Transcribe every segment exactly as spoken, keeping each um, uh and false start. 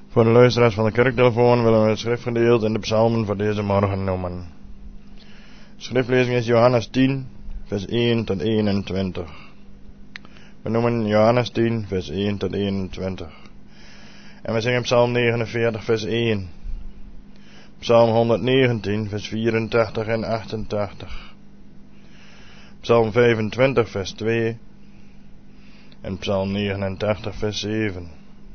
Voor de luisteraars van de kerktelefoon willen we het schriftgedeelte in de psalmen voor deze morgen noemen. De schriftlezing is Johannes tien, vers één tot eenentwintig. We noemen Johannes tien, vers één tot eenentwintig. En we zingen psalm negenenveertig, vers één. Psalm honderdnegentien, vers vierentachtig en achtentachtig. Psalm vijfentwintig, vers twee. En psalm negenentachtig, vers zeven.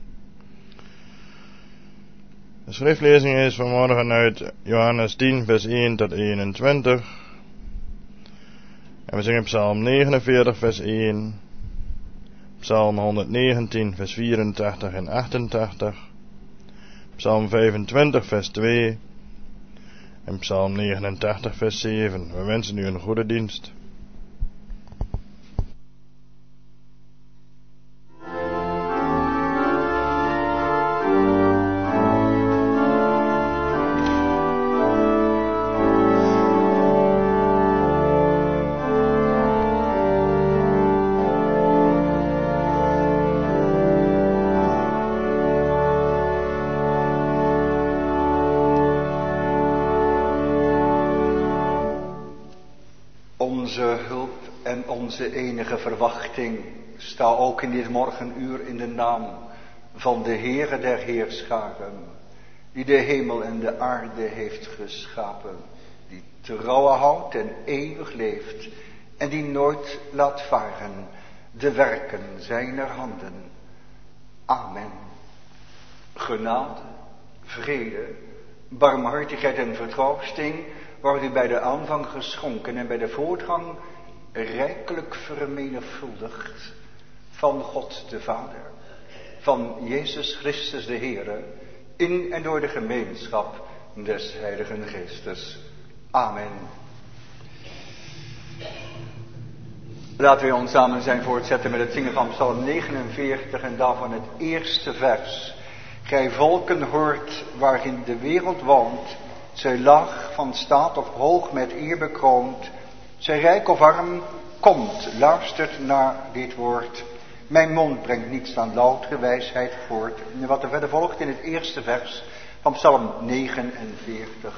De schriftlezing is vanmorgen uit Johannes tien, vers één tot eenentwintig. En we zingen psalm negenenveertig, vers één. Psalm honderdnegentien, vers vierentachtig en achtentachtig. Psalm vijfentwintig, vers twee. En psalm negenentachtig, vers zeven. We wensen u een goede dienst. Onze hulp en onze enige verwachting sta ook in dit morgenuur in de naam van de Heere der Heerscharen, die de hemel en de aarde heeft geschapen, die trouw houdt en eeuwig leeft en die nooit laat varen de werken zijner handen. Amen. Genade, vrede, barmhartigheid en vertroosting wordt u bij de aanvang geschonken en bij de voortgang rijkelijk vermenigvuldigd van God de Vader, van Jezus Christus de Heere, in en door de gemeenschap des Heiligen Geestes. Amen. Laten we ons samen zijn voortzetten met het zingen van psalm negenenveertig en daarvan het eerste vers. Gij volken hoort waarin de wereld woont, zij laag van staat of hoog met eer bekroond, zij rijk of arm, komt, luistert naar dit woord. Mijn mond brengt niets dan loutere wijsheid voort. En wat er verder volgt in het eerste vers van psalm negenenveertig.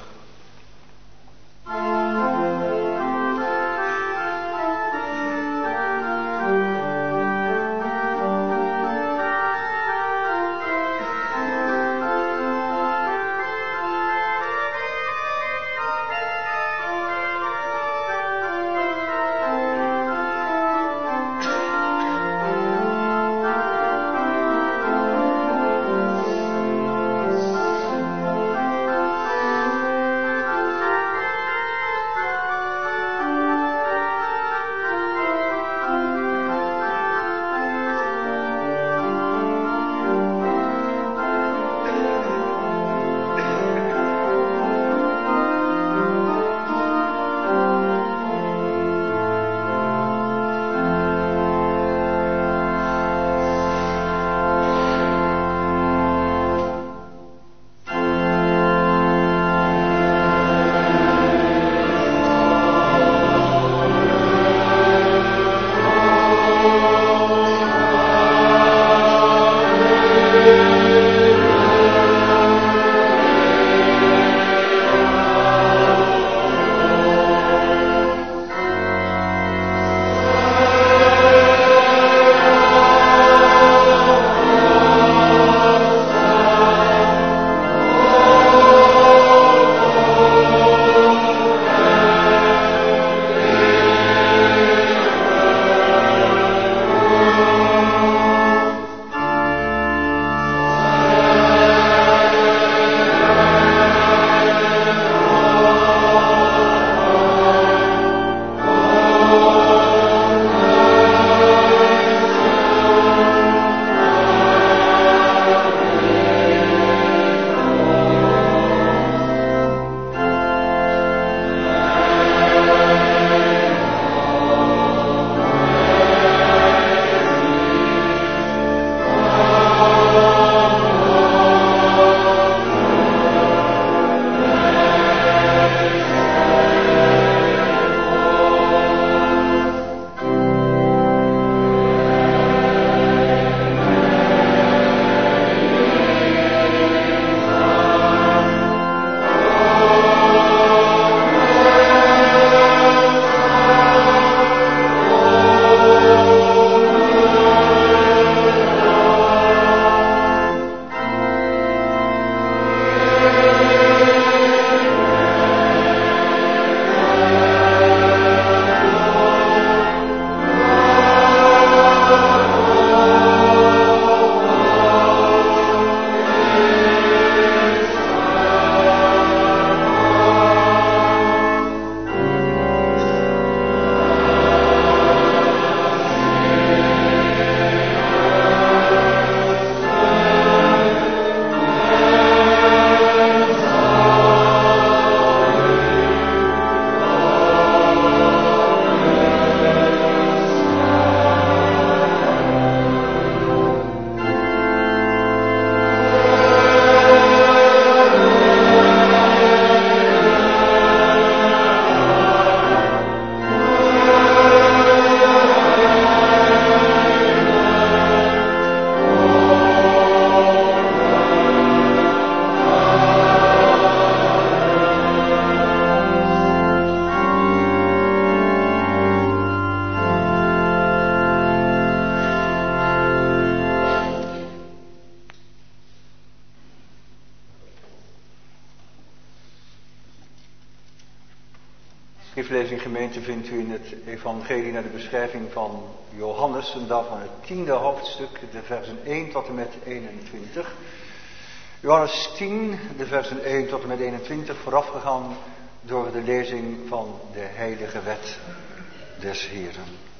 Schriftlezing gemeente vindt u in het evangelie naar de beschrijving van Johannes en daarvan het tiende hoofdstuk, de versen één tot en met eenentwintig. Johannes tien, de versen één tot en met eenentwintig, voorafgegaan door de lezing van de heilige wet des Heeren.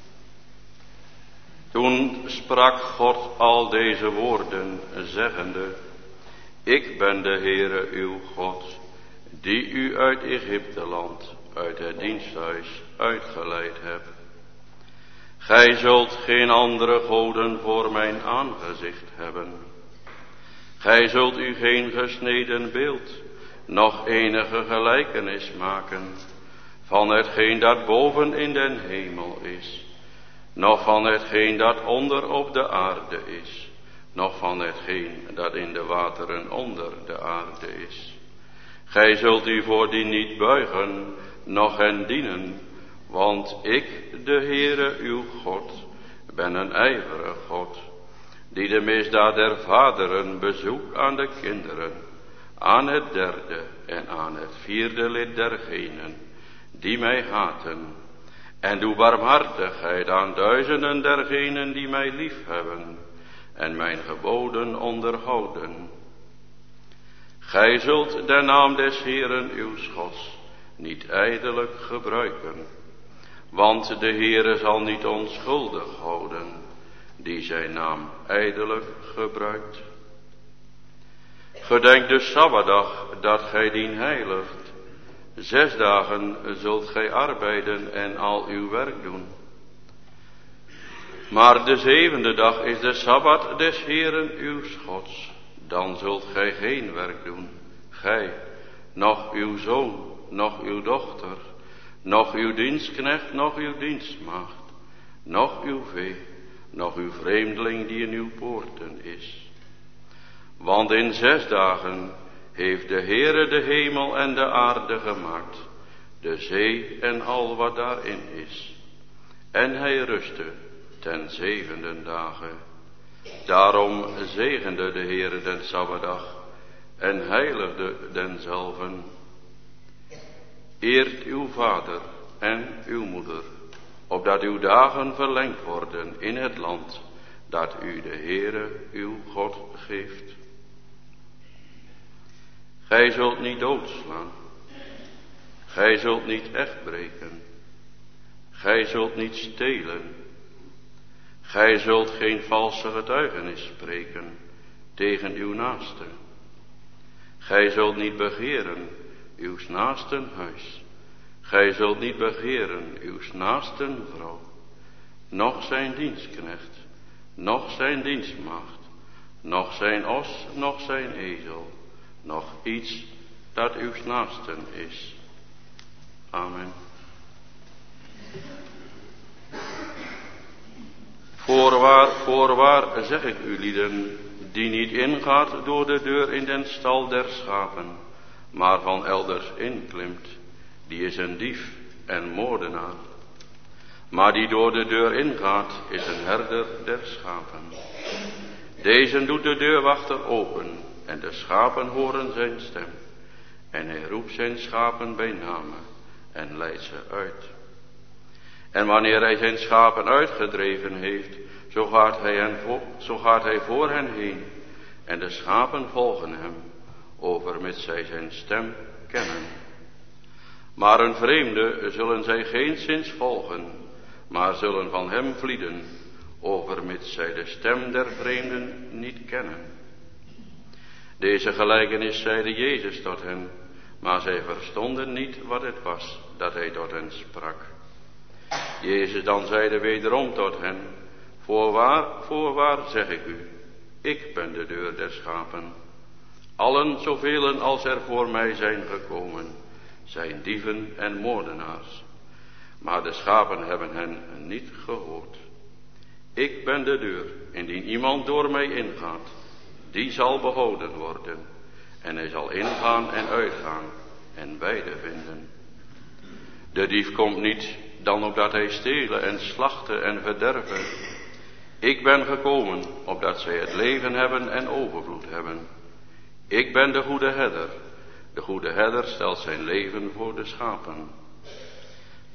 Toen sprak God al deze woorden, zeggende: Ik ben de Heere uw God, die u uit Egypteland, uit het diensthuis, uitgeleid heb. Gij zult geen andere goden voor mijn aangezicht hebben. Gij zult u geen gesneden beeld, noch enige gelijkenis maken, van hetgeen dat boven in den hemel is, noch van hetgeen dat onder op de aarde is, noch van hetgeen dat in de wateren onder de aarde is. Gij zult u voor die niet buigen, noch hen dienen, want ik, de Heere uw God, ben een ijverige God, die de misdaad der vaderen bezoekt aan de kinderen, aan het derde en aan het vierde lid dergenen, die mij haten, en doe barmhartigheid aan duizenden dergenen die mij liefhebben, en mijn geboden onderhouden. Gij zult de naam des Heeren uw Gods niet ijdelijk gebruiken, want de Heere zal niet onschuldig houden, die zijn naam ijdelijk gebruikt. Gedenk de Sabbatdag dat gij dien heiligt. Zes dagen zult gij arbeiden en al uw werk doen. Maar de zevende dag is de Sabbat des Heeren uw Gods. Dan zult gij geen werk doen, gij, noch uw zoon, noch uw dochter, noch uw dienstknecht, noch uw dienstmaagd, noch uw vee, noch uw vreemdeling die in uw poorten is. Want in zes dagen heeft de Heere de hemel en de aarde gemaakt, de zee en al wat daarin is. En hij rustte ten zevende dagen. Daarom zegende de Heere den Sabbatdag en heiligde denzelven. Eert uw vader en uw moeder, opdat uw dagen verlengd worden in het land dat u de Heere uw God geeft. Gij zult niet doodslaan, gij zult niet echtbreken, gij zult niet stelen, gij zult geen valse getuigenis spreken tegen uw naaste. Gij zult niet begeren uw naasten huis, gij zult niet begeren uw naasten vrouw, noch zijn dienstknecht, noch zijn dienstmaagd, noch zijn os, noch zijn ezel, nog iets dat uw naasten is. Amen. Voorwaar, voorwaar zeg ik u lieden, die niet ingaat door de deur in den stal der schapen, maar van elders inklimt, die is een dief en moordenaar. Maar die door de deur ingaat, is een herder der schapen. Deze doet de deurwachter open, en de schapen horen zijn stem. En hij roept zijn schapen bij name en leidt ze uit. En wanneer hij zijn schapen uitgedreven heeft, zo gaat hij, hen voor, zo gaat hij voor hen heen. En de schapen volgen hem, overmits zij zijn stem kennen. Maar een vreemde zullen zij geenszins volgen, maar zullen van hem vlieden, overmits zij de stem der vreemden niet kennen. Deze gelijkenis zeide Jezus tot hen, maar zij verstonden niet wat het was dat hij tot hen sprak. Jezus dan zeide wederom tot hen, voorwaar, voorwaar zeg ik u, ik ben de deur der schapen. Allen zoveel als er voor mij zijn gekomen, zijn dieven en moordenaars, maar de schapen hebben hen niet gehoord. Ik ben de deur, indien iemand door mij ingaat, die zal behouden worden, en hij zal ingaan en uitgaan, en beide vinden. De dief komt niet, dan opdat hij stelen en slachten en verderven. Ik ben gekomen, opdat zij het leven hebben en overvloed hebben. Ik ben de goede herder. De goede herder stelt zijn leven voor de schapen.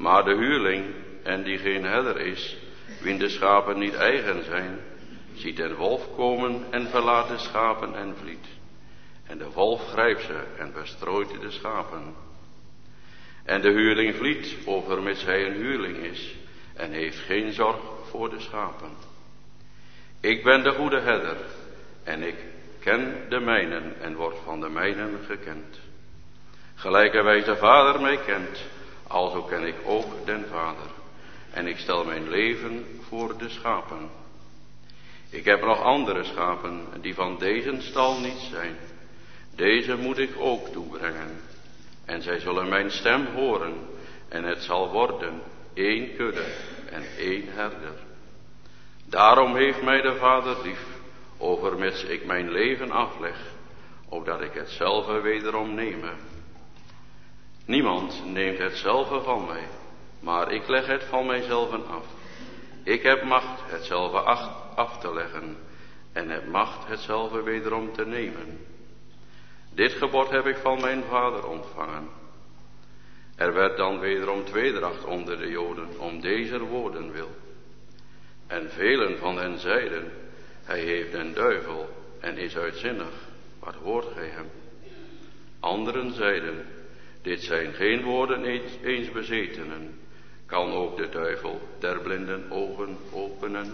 Maar de huurling, en die geen herder is, wien de schapen niet eigen zijn, ziet een wolf komen en verlaat de schapen en vliet. En de wolf grijpt ze en verstrooit de schapen. En de huurling vliet, overmits hij een huurling is, en heeft geen zorg voor de schapen. Ik ben de goede herder, en ik ken de mijnen en word van de mijnen gekend. Gelijkerwijs de Vader mij kent, alzo ken ik ook den Vader. En ik stel mijn leven voor de schapen. Ik heb nog andere schapen, die van deze stal niet zijn. Deze moet ik ook toebrengen. En zij zullen mijn stem horen, en het zal worden één kudde en één herder. Daarom heeft mij de Vader lief, overmits ik mijn leven afleg, opdat ik hetzelfde wederom neme. Niemand neemt hetzelfde van mij, maar ik leg het van mijzelven af. Ik heb macht hetzelfde af te leggen, en heb macht hetzelfde wederom te nemen. Dit gebod heb ik van mijn Vader ontvangen. Er werd dan wederom tweedracht onder de Joden om deze woorden wil. En velen van hen zeiden, hij heeft een duivel en is uitzinnig, wat hoort gij hem? Anderen zeiden, dit zijn geen woorden eens bezetenen, kan ook de duivel der blinden ogen openen?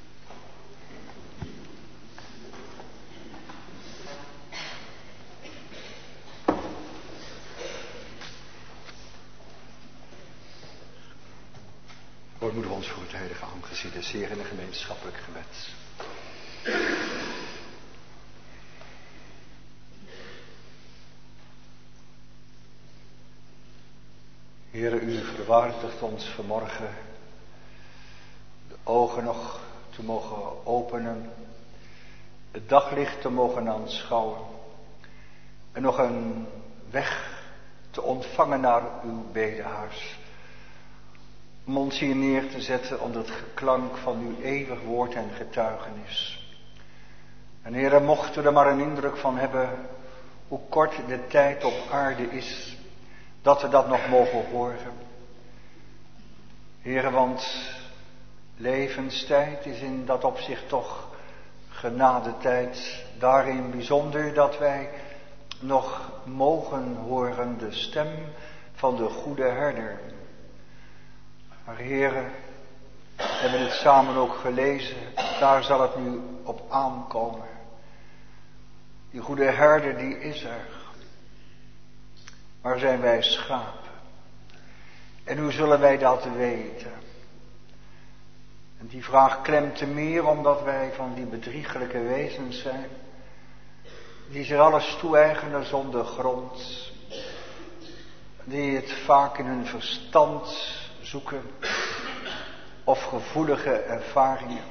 Ontmoeten we ons voor het heilige aangezicht des Heeren in een gemeenschappelijk gebed. Heere, u verwaardigt ons vanmorgen de ogen nog te mogen openen, het daglicht te mogen aanschouwen en nog een weg te ontvangen naar uw bedehuis. Om ons hier neer te zetten onder het geklank van uw eeuwig woord en getuigenis. En Heere, mochten we er maar een indruk van hebben hoe kort de tijd op aarde is, dat we dat nog mogen horen. Heere, want levenstijd is in dat opzicht toch genadetijd. Daarin bijzonder dat wij nog mogen horen de stem van de goede herder. Maar Heere, we hebben het samen ook gelezen, daar zal het nu op aankomen. Die goede herder, die is er. Maar zijn wij schapen? En hoe zullen wij dat weten? En die vraag klemt te meer omdat wij van die bedriegelijke wezens zijn, die zich alles toe-eigenen zonder grond, die het vaak in hun verstand zoeken of gevoelige ervaringen.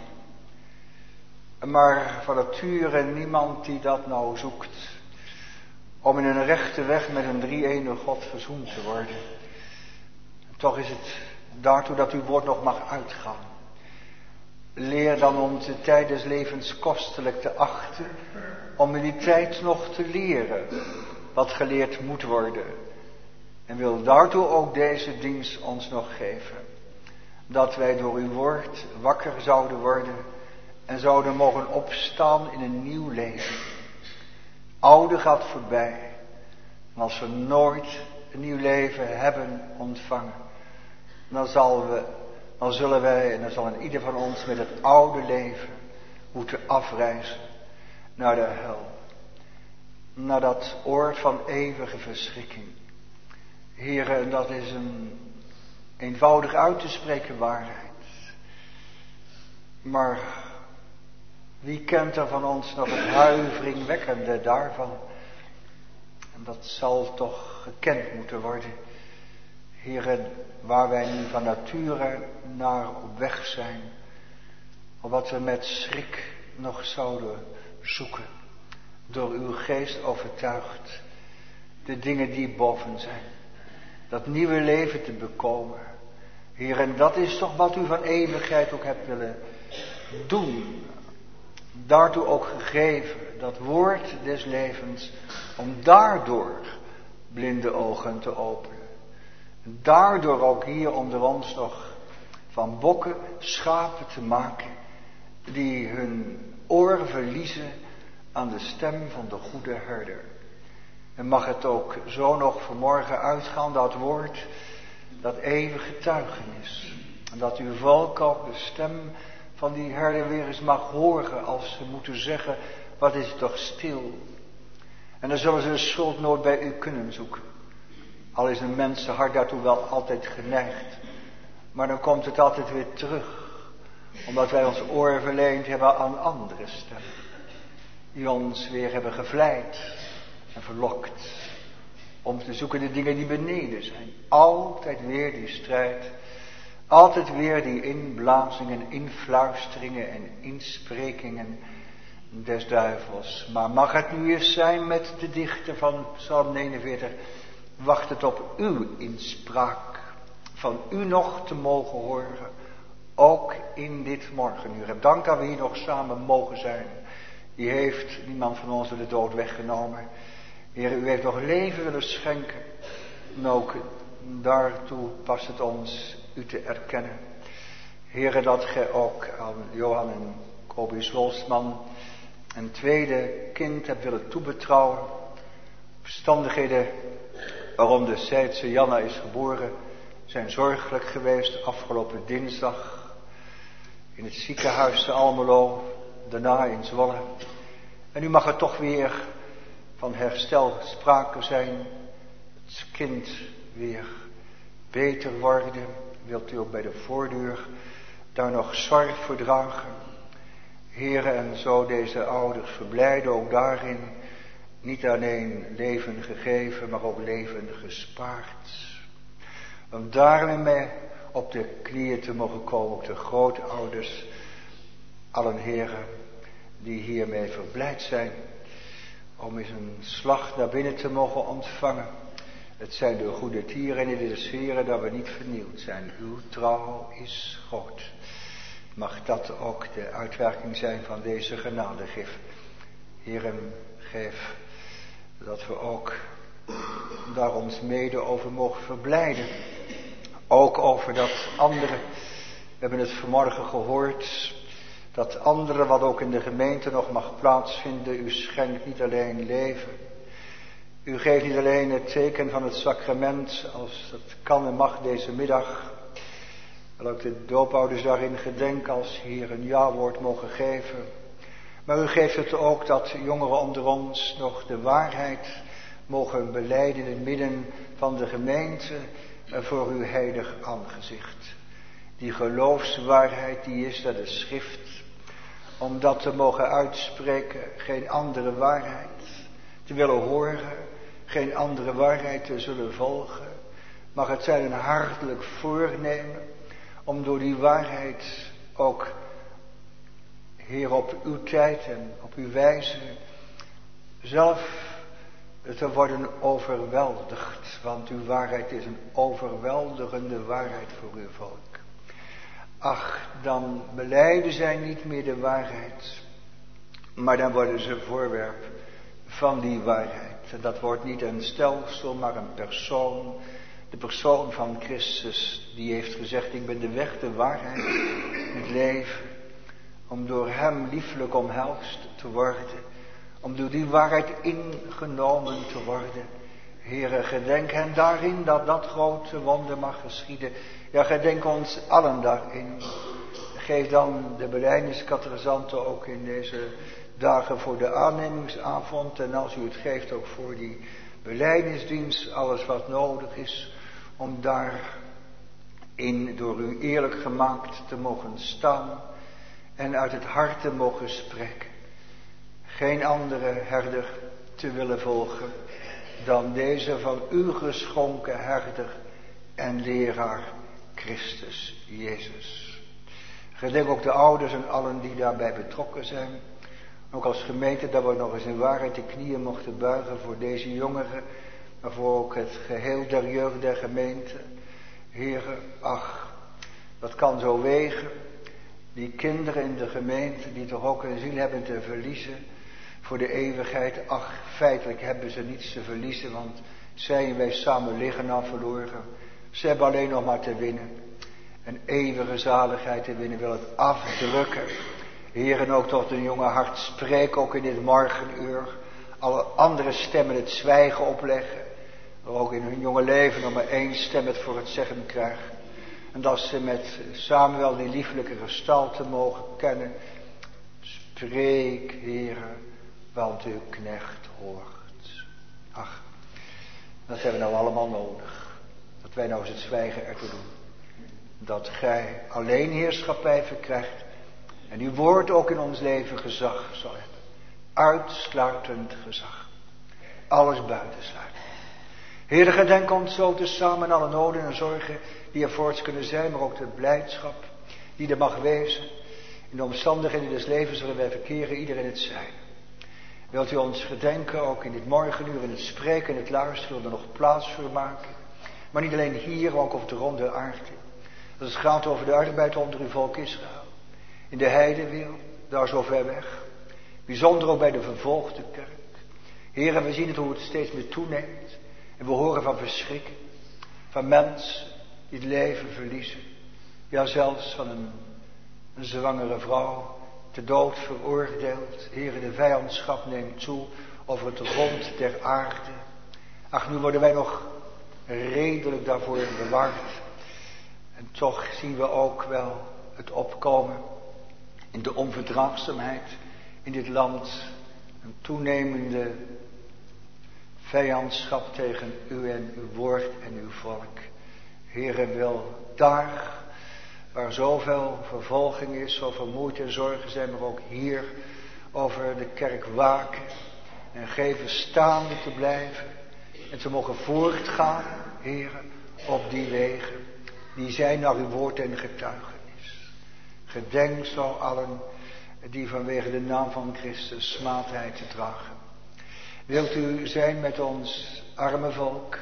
Maar van nature niemand die dat nou zoekt om in een rechte weg met een drie-enige God verzoend te worden. En toch is het daartoe dat uw woord nog mag uitgaan. Leer dan om de tijd des levens kostelijk te achten, om in die tijd nog te leren wat geleerd moet worden. En wil daartoe ook deze dienst ons nog geven. Dat wij door uw woord wakker zouden worden en zouden mogen opstaan in een nieuw leven. Oude gaat voorbij. En als we nooit een nieuw leven hebben ontvangen, dan, zal we, dan zullen wij en dan zal een ieder van ons met het oude leven moeten afreizen naar de hel. Naar dat oord van eeuwige verschrikking. Heren, dat is een eenvoudig uit te spreken waarheid. Maar wie kent er van ons nog het huiveringwekkende daarvan? En dat zal toch gekend moeten worden. Heren, waar wij nu van nature naar op weg zijn. Of wat we met schrik nog zouden zoeken. Door uw geest overtuigd. De dingen die boven zijn. Dat nieuwe leven te bekomen. Heer, en dat is toch wat u van eeuwigheid ook hebt willen doen. Daartoe ook gegeven, dat woord des levens, om daardoor blinde ogen te openen. Daardoor ook hier onder ons nog van bokken schapen te maken die hun oor verliezen aan de stem van de goede herder. En mag het ook zo nog vanmorgen uitgaan, dat woord, dat eeuwige getuigenis. En dat uw volk ook de stem van die herder weer eens mag horen als ze moeten zeggen, wat is het toch stil. En dan zullen ze de schuld nooit bij u kunnen zoeken. Al is een mensenhart daartoe wel altijd geneigd. Maar dan komt het altijd weer terug. Omdat wij ons oor verleend hebben aan andere stemmen. Die ons weer hebben gevleid en verlokt. Om te zoeken de dingen die beneden zijn. Altijd weer die strijd. Altijd weer die inblazingen, influisteringen en insprekingen des duivels. Maar mag het nu eens zijn met de dichter van Psalm negenenveertig. Wacht het op uw inspraak. Van u nog te mogen horen. Ook in dit morgenuur. En dank dat we hier nog samen mogen zijn. Die heeft niemand van ons door de dood weggenomen. Heer, u heeft nog leven willen schenken. En ook daartoe past het ons u te erkennen. Heer, dat gij ook aan Johan en Kobi Wolfsman een tweede kind hebt willen toebetrouwen. Omstandigheden waarom de Zeidse Janna is geboren zijn zorgelijk geweest afgelopen dinsdag in het ziekenhuis te Almelo, daarna in Zwolle. En nu mag er toch weer van herstel sprake zijn, het kind weer beter worden. Wilt u ook bij de voordeur daar nog zorg voor dragen? Heren, en zo deze ouders verblijden ook daarin niet alleen leven gegeven, maar ook leven gespaard. Om daarmee op de knieën te mogen komen, ook de grootouders, allen heren die hiermee verblijd zijn, om eens een slag naar binnen te mogen ontvangen. Het zijn de goede tieren in de sferen dat we niet vernieuwd zijn. Uw trouw is groot. Mag dat ook de uitwerking zijn van deze genadegif. Heren, geef dat we ook daar ons mede over mogen verblijden. Ook over dat andere. We hebben het vanmorgen gehoord. Dat andere wat ook in de gemeente nog mag plaatsvinden. U schenkt niet alleen leven. U geeft niet alleen het teken van het sacrament als het kan en mag deze middag. Wil ook de doopouders daarin gedenken als hier een ja-woord mogen geven. Maar u geeft het ook dat jongeren onder ons nog de waarheid mogen belijden in het midden van de gemeente voor uw heilig aangezicht. Die geloofswaarheid die is dat de schrift. Om dat te mogen uitspreken, geen andere waarheid te willen horen, geen andere waarheid te zullen volgen. Mag het zijn een hartelijk voornemen om door die waarheid ook, Heer, op uw tijd en op uw wijze zelf te worden overweldigd. Want uw waarheid is een overweldigende waarheid voor uw volk. Ach, dan belijden zij niet meer de waarheid, maar dan worden ze voorwerp van die waarheid. En dat wordt niet een stelsel, maar een persoon. De persoon van Christus, die heeft gezegd, ik ben de weg, de waarheid, het leven. Om door hem liefelijk omhelst te worden. Om door die waarheid ingenomen te worden. Heere, gedenk hen daarin dat dat grote wonder mag geschieden. Ja, gedenk ons allen daarin. Geef dan de belijdeniscatechisanten ook in deze dagen voor de aannemingsavond. En als u het geeft ook voor die belijdenisdienst, alles wat nodig is. Om daarin door u eerlijk gemaakt te mogen staan. En uit het hart te mogen spreken. Geen andere herder te willen volgen dan deze van u geschonken herder en leraar Christus Jezus. Gedenk ook de ouders en allen die daarbij betrokken zijn. Ook als gemeente dat we nog eens in waarheid de knieën mochten buigen voor deze jongeren. Maar voor ook het geheel der jeugd der gemeente. Heren, ach, dat kan zo wegen. Die kinderen in de gemeente die toch ook een ziel hebben te verliezen. Voor de eeuwigheid, ach, feitelijk hebben ze niets te verliezen. Want zij en wij samen liggen al verloren. Ze hebben alleen nog maar te winnen. Een eeuwige zaligheid te winnen, wil het afdrukken. Heer, en ook tot een jonge hart spreek, ook in dit morgenuur. Alle andere stemmen het zwijgen opleggen. Ook in hun jonge leven nog maar één stem het voor het zeggen krijgen. En dat ze met Samuel die lieflijke gestalte mogen kennen. Spreek, Heere, want uw knecht hoort. Ach, dat hebben we nou allemaal nodig. Dat wij nou eens het zwijgen ertoe doen. Dat gij alleen heerschappij verkrijgt. En uw woord ook in ons leven gezag zal hebben. Uitsluitend gezag. Alles buitensluiten. Heere, gedenk ons zo tezamen alle noden en zorgen die er voorts kunnen zijn, maar ook de blijdschap die er mag wezen. In de omstandigheden des levens zullen wij verkeren, ieder in het zijn. Wilt u ons gedenken, ook in dit morgenuur, in het spreken en het luisteren, er nog plaats voor maken. Maar niet alleen hier, maar ook op de ronde aarde. Dat het gaat over de arbeid onder uw volk Israël. In de heidewereld, daar zo ver weg. Bijzonder ook bij de vervolgde kerk. Heere, we zien het hoe het steeds meer toeneemt. En we horen van verschrikking. Van mensen die het leven verliezen. Ja, zelfs van een, een zwangere vrouw. Te dood veroordeeld. Heere, de vijandschap neemt toe over het rond der aarde. Ach, nu worden wij nog redelijk daarvoor bewaard. En toch zien we ook wel het opkomen in de onverdraagzaamheid in dit land. Een toenemende vijandschap tegen u en uw woord en uw volk. Heere, wil daar waar zoveel vervolging is, zoveel moeite en zorgen zijn, maar ook hier over de kerk waken. En geven staande te blijven en te mogen voortgaan, Heere, op die wegen. Die zijn naar uw woord en getuigenis. Gedenk zo allen die vanwege de naam van Christus smaadheid te dragen. Wilt u zijn met ons arme volk.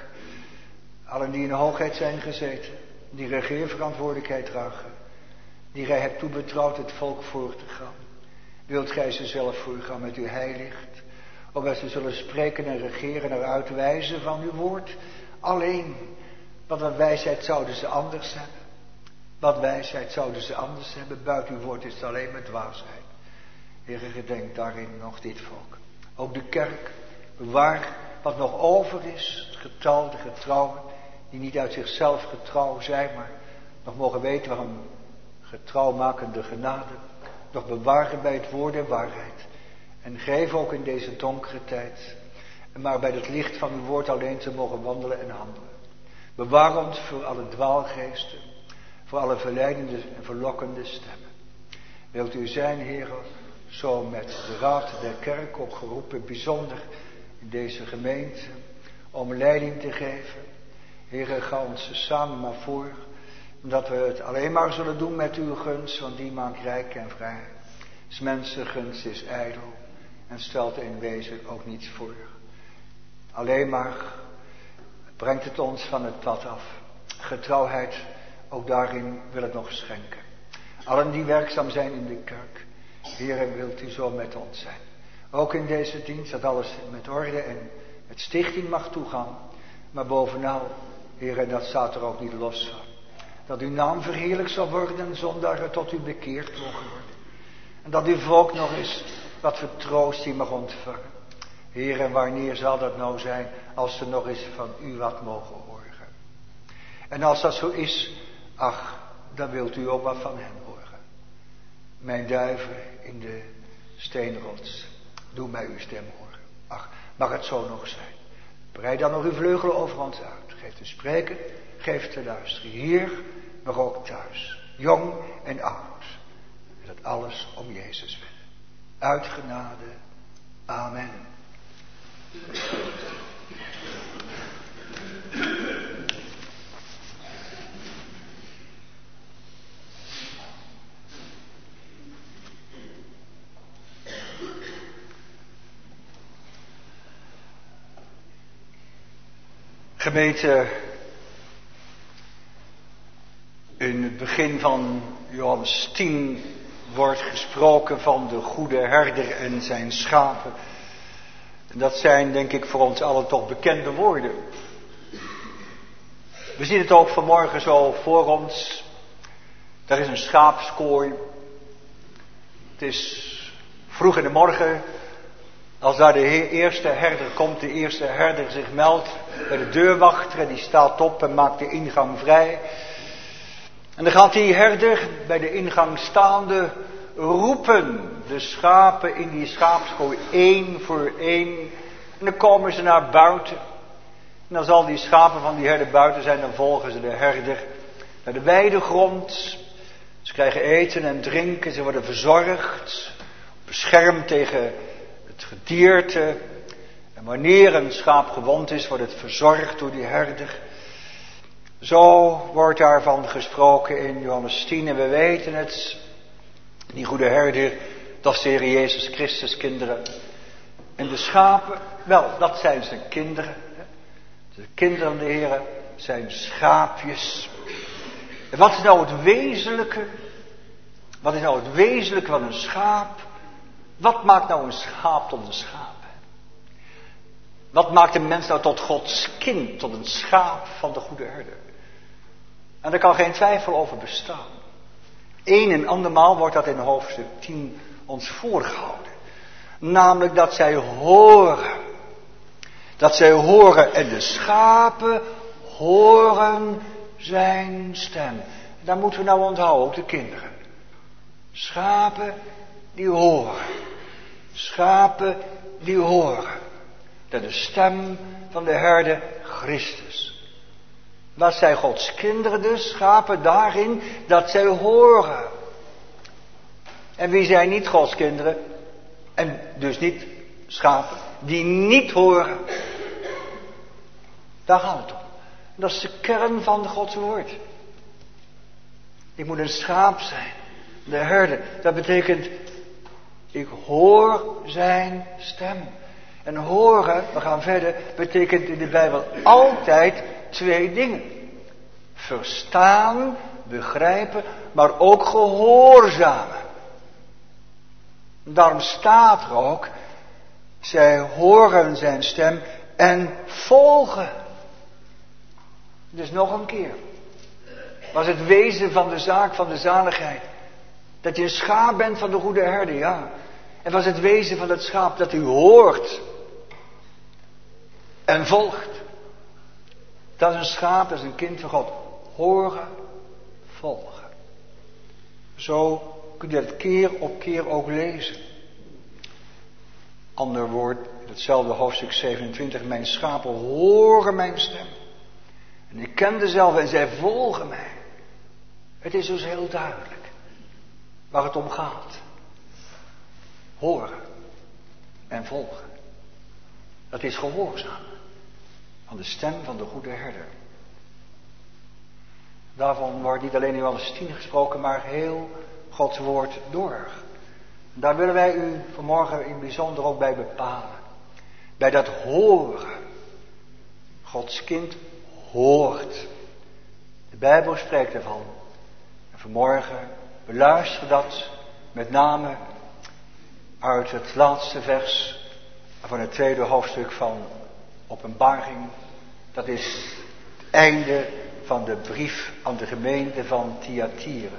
Allen die in hoogheid zijn gezeten. Die regeerverantwoordelijkheid dragen. Die gij hebt toebetrouwd het volk voor te gaan. Wilt gij ze zelf voorgaan met uw heilicht. Opdat ze zullen spreken en regeren en uitwijzen van uw woord. Alleen. Wat een wijsheid zouden ze anders hebben. Wat wijsheid zouden ze anders hebben. Buiten uw woord is het alleen met dwaasheid. Heere, gedenk daarin nog dit volk. Ook de kerk. Bewaar wat nog over is. Het getal, de getrouwen. Die niet uit zichzelf getrouw zijn. Maar nog mogen weten van een getrouwmakende genade. Nog bewaren bij het woord en waarheid. En geef ook in deze donkere tijd. Maar bij het licht van uw woord alleen te mogen wandelen en handelen. Bewaar ons voor alle dwaalgeesten, voor alle verleidende en verlokkende stemmen. Wilt u zijn, Heere, zo met de raad der kerk ook geroepen, bijzonder in deze gemeente, om leiding te geven. Heere, ga ons samen maar voor, omdat we het alleen maar zullen doen met uw gunst, want die maakt rijk en vrij. 'S mensen gunst is ijdel en stelt in wezen ook niets voor. Alleen maar brengt het ons van het pad af. Getrouwheid, ook daarin wil het nog schenken. Allen die werkzaam zijn in de kerk. Heere, wilt u zo met ons zijn. Ook in deze dienst, dat alles met orde en met stichting mag toegaan. Maar bovenal, Heere, dat staat er ook niet los van. Dat uw naam verheerlijkt zal worden, zonder tot u bekeerd mogen worden. En dat uw volk nog eens wat vertroosting mag ontvangen. Heer, en wanneer zal dat nou zijn, als ze nog eens van u wat mogen horen? En als dat zo is, ach, dan wilt u ook wat van hen horen. Mijn duiven in de steenrots, doe mij uw stem horen. Ach, mag het zo nog zijn. Breid dan nog uw vleugelen over ons uit. Geef te spreken, geef te luisteren. Hier, maar ook thuis. Jong en oud. En dat alles om Jezus willen. Uit genade. Amen. Gemeente, in het begin van Johannes tien wordt gesproken van de goede herder en zijn schapen. En dat zijn, denk ik, voor ons allen toch bekende woorden. We zien het ook vanmorgen zo voor ons. Daar is een schaapskooi. Het is vroeg in de morgen. Als daar de eerste herder komt, de eerste herder zich meldt bij de deurwachter. En die staat op en maakt de ingang vrij. En dan gaat die herder bij de ingang staande roepen de schapen in die schaapskooi één voor één. En dan komen ze naar buiten. En dan zal die schapen van die herder buiten zijn, dan volgen ze de herder naar de weidegrond. Ze krijgen eten en drinken, ze worden verzorgd, beschermd tegen het gedierte. En wanneer een schaap gewond is, wordt het verzorgd door die herder. Zo wordt daarvan gesproken in Johannes tien en we weten het. Die goede herder, dat is de Heer Jezus Christus, kinderen. En de schapen, wel, dat zijn zijn kinderen. De kinderen van de Heer zijn schaapjes. En wat is nou het wezenlijke? Wat is nou het wezenlijke van een schaap? Wat maakt nou een schaap tot een schaap? Wat maakt een mens nou tot Gods kind, tot een schaap van de goede herder? En daar kan geen twijfel over bestaan. Een en andermaal wordt dat in hoofdstuk tien ons voorgehouden. Namelijk dat zij horen. Dat zij horen en de schapen horen zijn stem. Daar moeten we nou onthouden, ook de kinderen. Schapen die horen. Schapen die horen. Dat de stem van de herder Christus. Wat zijn Gods kinderen dus, schapen daarin, dat zij horen. En wie zijn niet Gods kinderen? En dus niet schapen, die niet horen. Daar gaat het om. Dat is de kern van Gods woord. Ik moet een schaap zijn. De herder, dat betekent, ik hoor zijn stem. En horen, we gaan verder, betekent in de Bijbel altijd twee dingen. Verstaan, begrijpen, maar ook gehoorzamen. Daarom staat er ook, zij horen zijn stem en volgen. Dus nog een keer. Was het wezen van de zaak van de zaligheid. Dat je een schaap bent van de goede herder, ja. En was het wezen van het schaap dat u hoort. En volgt. Dat is een schaap, dat is een kind van God. Horen, volgen. Zo kun je dat keer op keer ook lezen. Ander woord, hetzelfde hoofdstuk zevenentwintig. Mijn schapen horen mijn stem. En ik ken dezelfde en zij volgen mij. Het is dus heel duidelijk waar het om gaat. Horen en volgen. Dat is gehoorzamen aan de stem van de goede herder. Daarvan wordt niet alleen in Johannes tien gesproken, maar heel Gods woord door. Daar willen wij u vanmorgen in bijzonder ook bij bepalen. Bij dat horen. Gods kind hoort. De Bijbel spreekt ervan. En vanmorgen beluisteren dat met name uit het laatste vers van het tweede hoofdstuk van Openbaring. Dat is het einde van de brief aan de gemeente van Thyatira.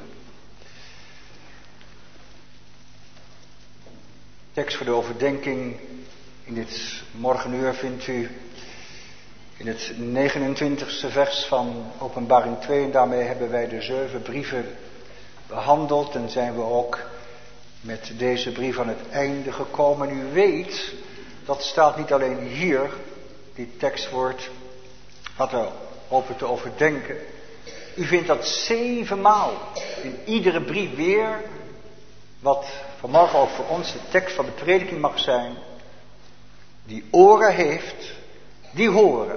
Tekst voor de overdenking in dit morgenuur vindt u in het negenentwintigste vers van Openbaring twee. En daarmee hebben wij de zeven brieven behandeld. En zijn we ook met deze brief aan het einde gekomen. En u weet, dat staat niet alleen hier, die tekstwoord, wat we hopen te overdenken. U vindt dat zevenmaal in iedere brief weer, wat vanmorgen ook voor ons de tekst van de prediking mag zijn. Die oren heeft, die horen.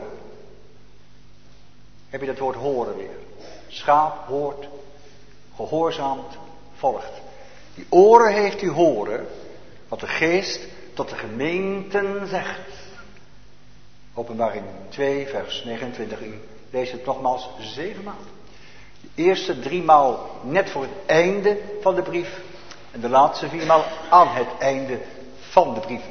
Heb je dat woord horen weer? Schaap hoort, gehoorzaamt, volgt. Die oren heeft, die horen wat de geest tot de gemeenten zegt. Openbaring twee, vers negenentwintig. U leest het nogmaals zevenmaal. De eerste driemaal net voor het einde van de brief. En de laatste viermaal aan het einde van de brief.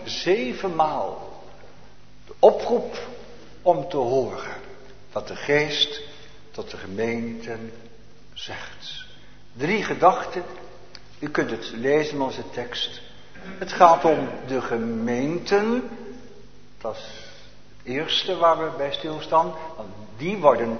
Zevenmaal. De oproep om te horen wat de geest tot de gemeente zegt. Drie gedachten. U kunt het lezen in onze tekst. Het gaat om de gemeenten. Dat is het eerste waar we bij stilstaan. Want die worden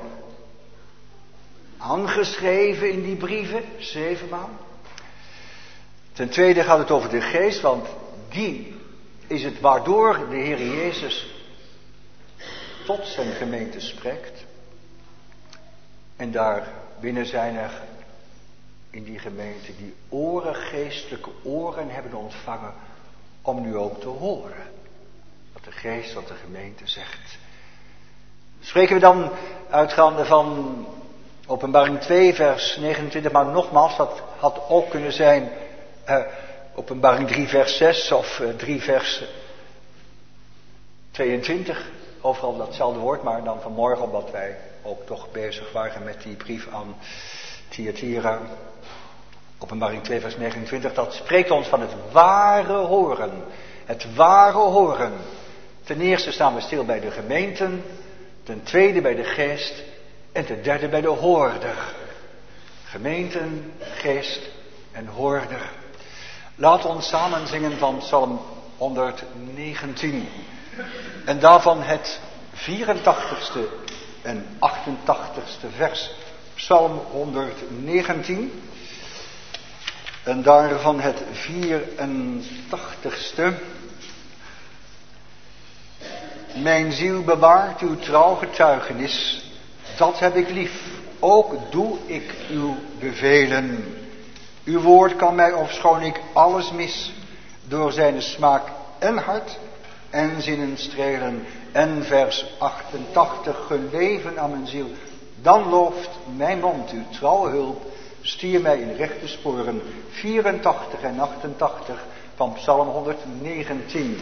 aangeschreven in die brieven. Zevenmaal. Ten tweede gaat het over de geest. Want die is het waardoor de Heer Jezus tot zijn gemeente spreekt. En daar binnen zijn er in die gemeente die oren, geestelijke oren hebben ontvangen om nu ook te horen wat de geest, wat de gemeente zegt. Spreken we dan uitgaande van Openbaring twee vers negenentwintig, maar nogmaals, dat had ook kunnen zijn uh, Openbaring drie vers zes of uh, drie vers tweeëntwintig. Overal datzelfde woord, maar dan vanmorgen, omdat wij ook toch bezig waren met die brief aan Thyatira. Openbaring twee vers negenentwintig, dat spreekt ons van het ware horen. Het ware horen. Ten eerste staan we stil bij de gemeenten. Ten tweede bij de geest. En ten derde bij de hoorder. Gemeenten, geest en hoorder. Laat ons samen zingen van Psalm honderdnegentien. En daarvan het vierentachtigste en achtentachtigste vers. Psalm honderdnegentien. En daarvan het vierentachtigste. Mijn ziel bewaart uw trouw getuigenis. Dat heb ik lief. Ook doe ik uw bevelen. Uw woord kan mij, ofschoon ik alles mis, door zijn smaak en hart en zinnen strelen. En vers achtentachtig, geleven aan mijn ziel. Dan looft mijn mond uw trouwe hulp. Stier mij in rechte sporen. vierentachtig en achtentachtig van Psalm honderdnegentien.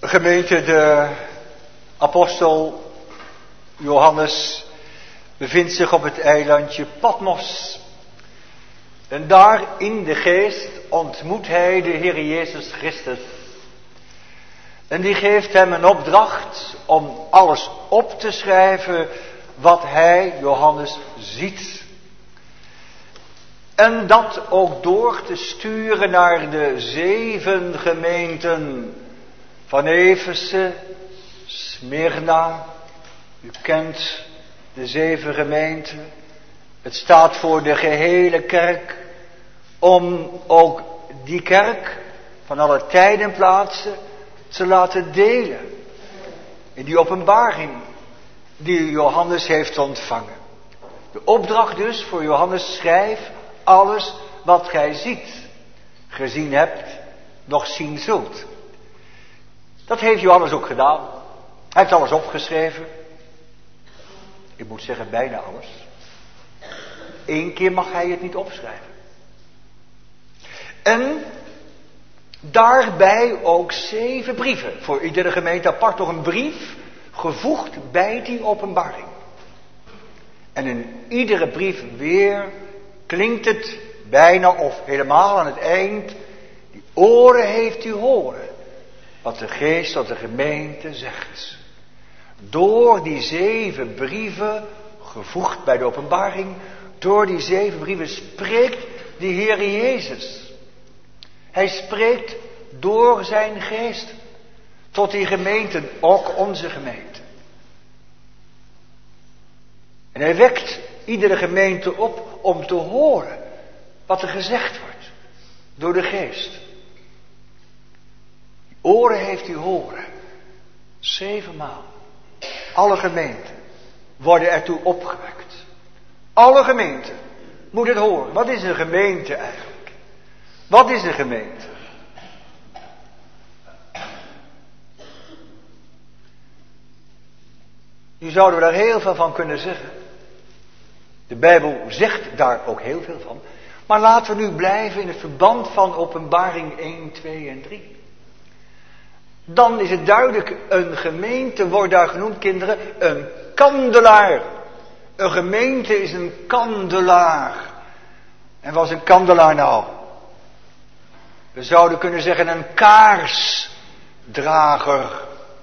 Gemeente, de apostel Johannes bevindt zich op het eilandje Patmos. En daar in de geest ontmoet hij de Heer Jezus Christus. En die geeft hem een opdracht om alles op te schrijven wat hij, Johannes, ziet. En dat ook door te sturen naar de zeven gemeenten van Efeze, Smyrna. U kent de zeven gemeenten. Het staat voor de gehele kerk. Om ook die kerk van alle tijden en plaatsen te laten delen in die openbaring die Johannes heeft ontvangen. De opdracht dus voor Johannes: schrijf alles wat gij ziet, gezien hebt, nog zien zult. Dat heeft Johannes ook gedaan. Hij heeft alles opgeschreven. Ik moet zeggen bijna alles. Eén keer mag hij het niet opschrijven. En daarbij ook zeven brieven. Voor iedere gemeente apart nog een brief gevoegd bij die openbaring. En in iedere brief weer klinkt het bijna of helemaal aan het eind: die oren heeft u horen wat de geest tot de gemeente zegt. Door die zeven brieven, gevoegd bij de openbaring, door die zeven brieven spreekt de Heer Jezus. Hij spreekt door zijn geest tot die gemeenten, ook onze gemeente. En hij wekt iedere gemeente op om te horen wat er gezegd wordt door de geest. Die oren heeft u horen. Zevenmaal. Alle gemeenten worden ertoe opgewekt. Alle gemeenten moeten het horen. Wat is een gemeente eigenlijk? Wat is een gemeente? Nu zouden we daar heel veel van kunnen zeggen. De Bijbel zegt daar ook heel veel van. Maar laten we nu blijven in het verband van Openbaring één, twee en drie. Dan is het duidelijk, een gemeente wordt daar genoemd, kinderen, een kandelaar. Een gemeente is een kandelaar. En wat is een kandelaar nou? We zouden kunnen zeggen een kaarsdrager.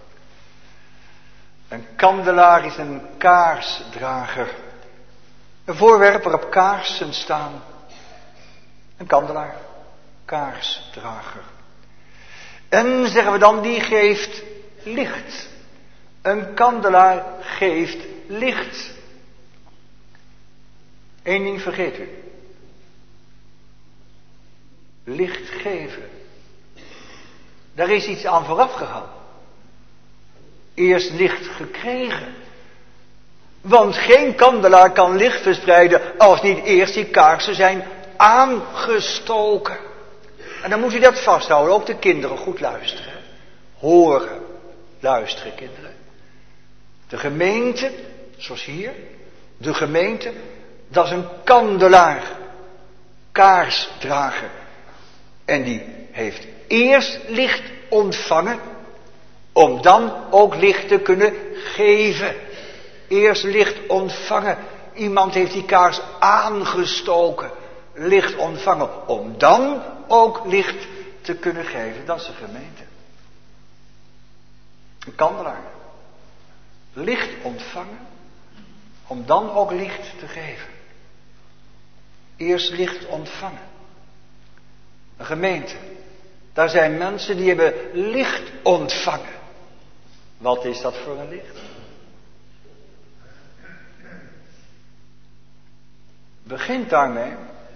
Een kandelaar is een kaarsdrager. Een voorwerp waarop kaarsen staan. Een kandelaar, kaarsdrager. En zeggen we dan, die geeft licht. Een kandelaar geeft licht. Eén ding vergeet u. Licht geven. Daar is iets aan vooraf gegaan. Eerst licht gekregen. Want geen kandelaar kan licht verspreiden als niet eerst die kaarsen zijn aangestoken. En dan moet u dat vasthouden. Ook de kinderen goed luisteren. Horen. Luisteren, kinderen. De gemeente, zoals hier. De gemeente, dat is een kandelaar. Kaarsdrager. En die heeft eerst licht ontvangen. Om dan ook licht te kunnen geven. Eerst licht ontvangen. Iemand heeft die kaars aangestoken. Licht ontvangen. Om dan ook licht te kunnen geven. Dat is de gemeente. Een kandelaar. Licht ontvangen. Om dan ook licht te geven. Eerst licht ontvangen. Een gemeente. Daar zijn mensen die hebben licht ontvangen. Wat is dat voor een licht? Begint daarmee.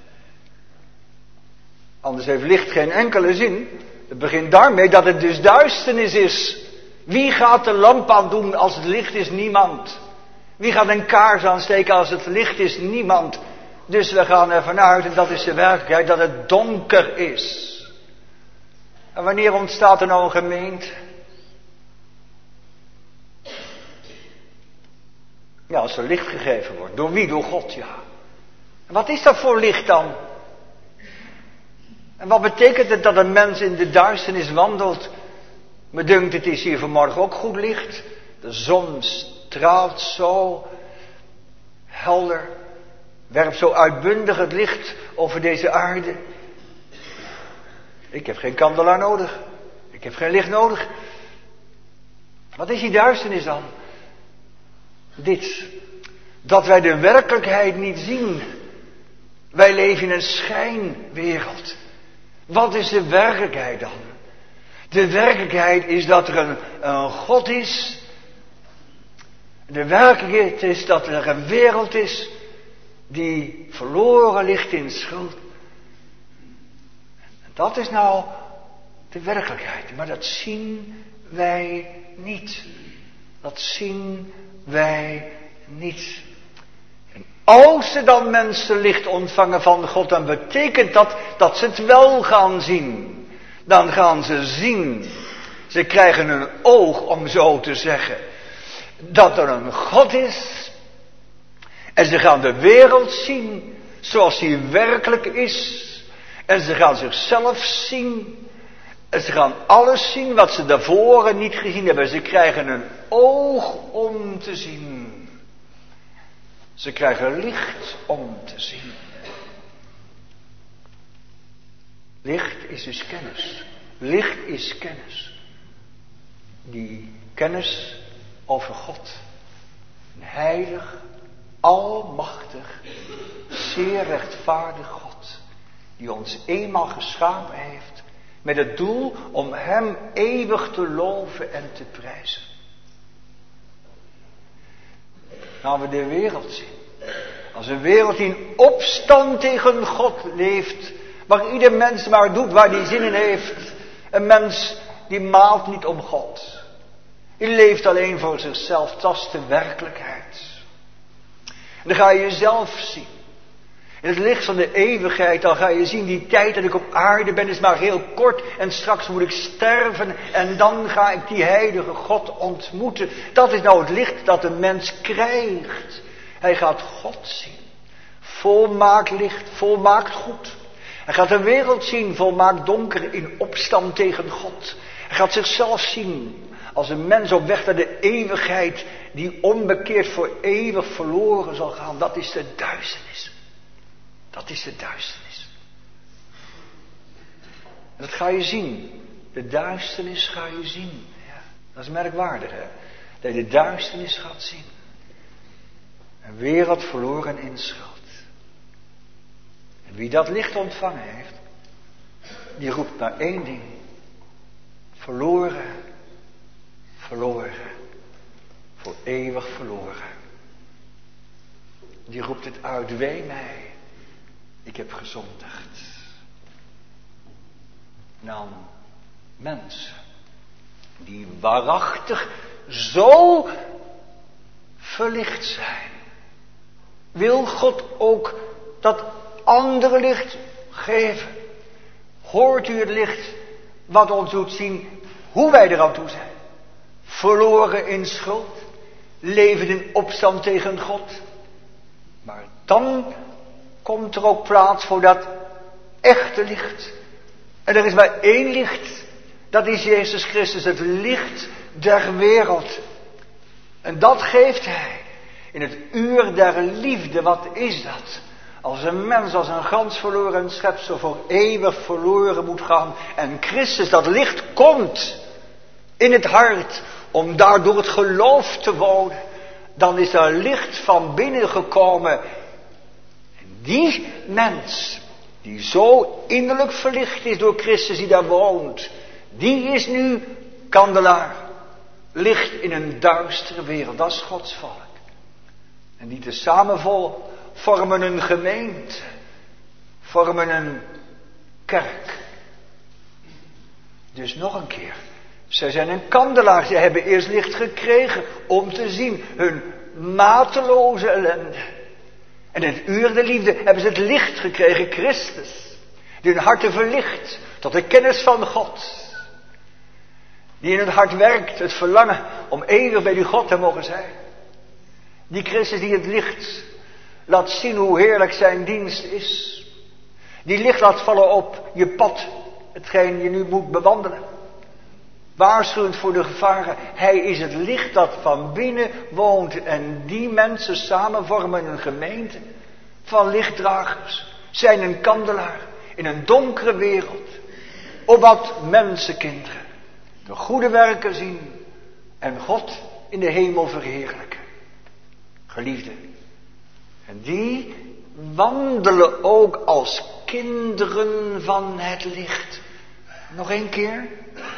Anders heeft licht geen enkele zin. Het begint daarmee dat het dus duisternis is. Wie gaat de lamp aan doen als het licht is? Niemand. Wie gaat een kaars aansteken als het licht is? Niemand. Dus we gaan ervan uit, en dat is de werkelijkheid, dat het donker is. En wanneer ontstaat er nou een gemeente? Ja, als er licht gegeven wordt. Door wie? Door God, ja. En wat is dat voor licht dan? En wat betekent het dat een mens in de duisternis wandelt? Me dunkt, het is hier vanmorgen ook goed licht. De zon straalt zo helder, werpt zo uitbundig het licht over deze aarde. Ik heb geen kandelaar nodig. Ik heb geen licht nodig. Wat is die duisternis dan? Dit. Dat wij de werkelijkheid niet zien. Wij leven in een schijnwereld. Wat is de werkelijkheid dan? De werkelijkheid is dat er een, een God is. De werkelijkheid is dat er een wereld is die verloren ligt in schuld. Dat is nou de werkelijkheid. Maar dat zien wij niet. Dat zien wij niet. En als ze dan mensen licht ontvangen van God, dan betekent dat dat ze het wel gaan zien. Dan gaan ze zien. Ze krijgen een oog, om zo te zeggen, dat er een God is. En ze gaan de wereld zien zoals die werkelijk is. En ze gaan zichzelf zien. En ze gaan alles zien wat ze daarvoor niet gezien hebben. Ze krijgen een oog om te zien. Ze krijgen licht om te zien. Licht is dus kennis. Licht is kennis. Die kennis over God. Een heilig, almachtig, zeer rechtvaardig God. Die ons eenmaal geschapen heeft. Met het doel om hem eeuwig te loven en te prijzen. Nou, we de wereld zien. Als een wereld die in opstand tegen God leeft. Waar ieder mens maar doet waar hij zin in heeft. Een mens die maalt niet om God. Die leeft alleen voor zichzelf. Dat is de werkelijkheid. En dan ga je jezelf zien. In het licht van de eeuwigheid, dan ga je zien, die tijd dat ik op aarde ben is maar heel kort. En straks moet ik sterven en dan ga ik die heilige God ontmoeten. Dat is nou het licht dat een mens krijgt. Hij gaat God zien. Volmaakt licht, volmaakt goed. Hij gaat de wereld zien, volmaakt donker, in opstand tegen God. Hij gaat zichzelf zien als een mens op weg naar de eeuwigheid, die onbekeerd voor eeuwig verloren zal gaan. Dat is de duisternis. Dat is de duisternis. Dat ga je zien. De duisternis ga je zien. Ja, dat is merkwaardig, hè. Dat je de duisternis gaat zien. Een wereld verloren in schuld. En wie dat licht ontvangen heeft, die roept naar één ding. Verloren. Verloren. Voor eeuwig verloren. Die roept het uit, wee mij. Ik heb gezondigd. Nou, mensen die waarachtig zo verlicht zijn, wil God ook dat andere licht geven. Hoort u het licht wat ons doet zien hoe wij er aan toe zijn? Verloren in schuld, leven in opstand tegen God. Maar dan komt er ook plaats voor dat echte licht. En er is maar één licht. Dat is Jezus Christus, het licht der wereld. En dat geeft Hij in het uur der liefde. Wat is dat? Als een mens, als een gans verloren schepsel voor eeuwig verloren moet gaan. En Christus, dat licht, komt in het hart om daar door het geloof te wonen. Dan is er licht van binnen gekomen. Die mens, die zo innerlijk verlicht is door Christus die daar woont, die is nu kandelaar. Licht in een duistere wereld, dat is Gods volk. En die tezamen vol vormen een gemeente, vormen een kerk. Dus nog een keer, zij zijn een kandelaar, ze hebben eerst licht gekregen om te zien hun mateloze ellende. En in het uur der liefde hebben ze het licht gekregen, Christus. Die hun harten verlicht tot de kennis van God. Die in hun hart werkt, het verlangen om eeuwig bij die God te mogen zijn. Die Christus die het licht laat zien hoe heerlijk zijn dienst is. Die licht laat vallen op je pad, hetgeen je nu moet bewandelen. Waarschuwend voor de gevaren. Hij is het licht dat van binnen woont. En die mensen samen vormen een gemeente van lichtdragers. Zijn een kandelaar in een donkere wereld. Opdat mensenkinderen de goede werken zien en God in de hemel verheerlijken. Geliefden. En die wandelen ook als kinderen van het licht. Nog een keer.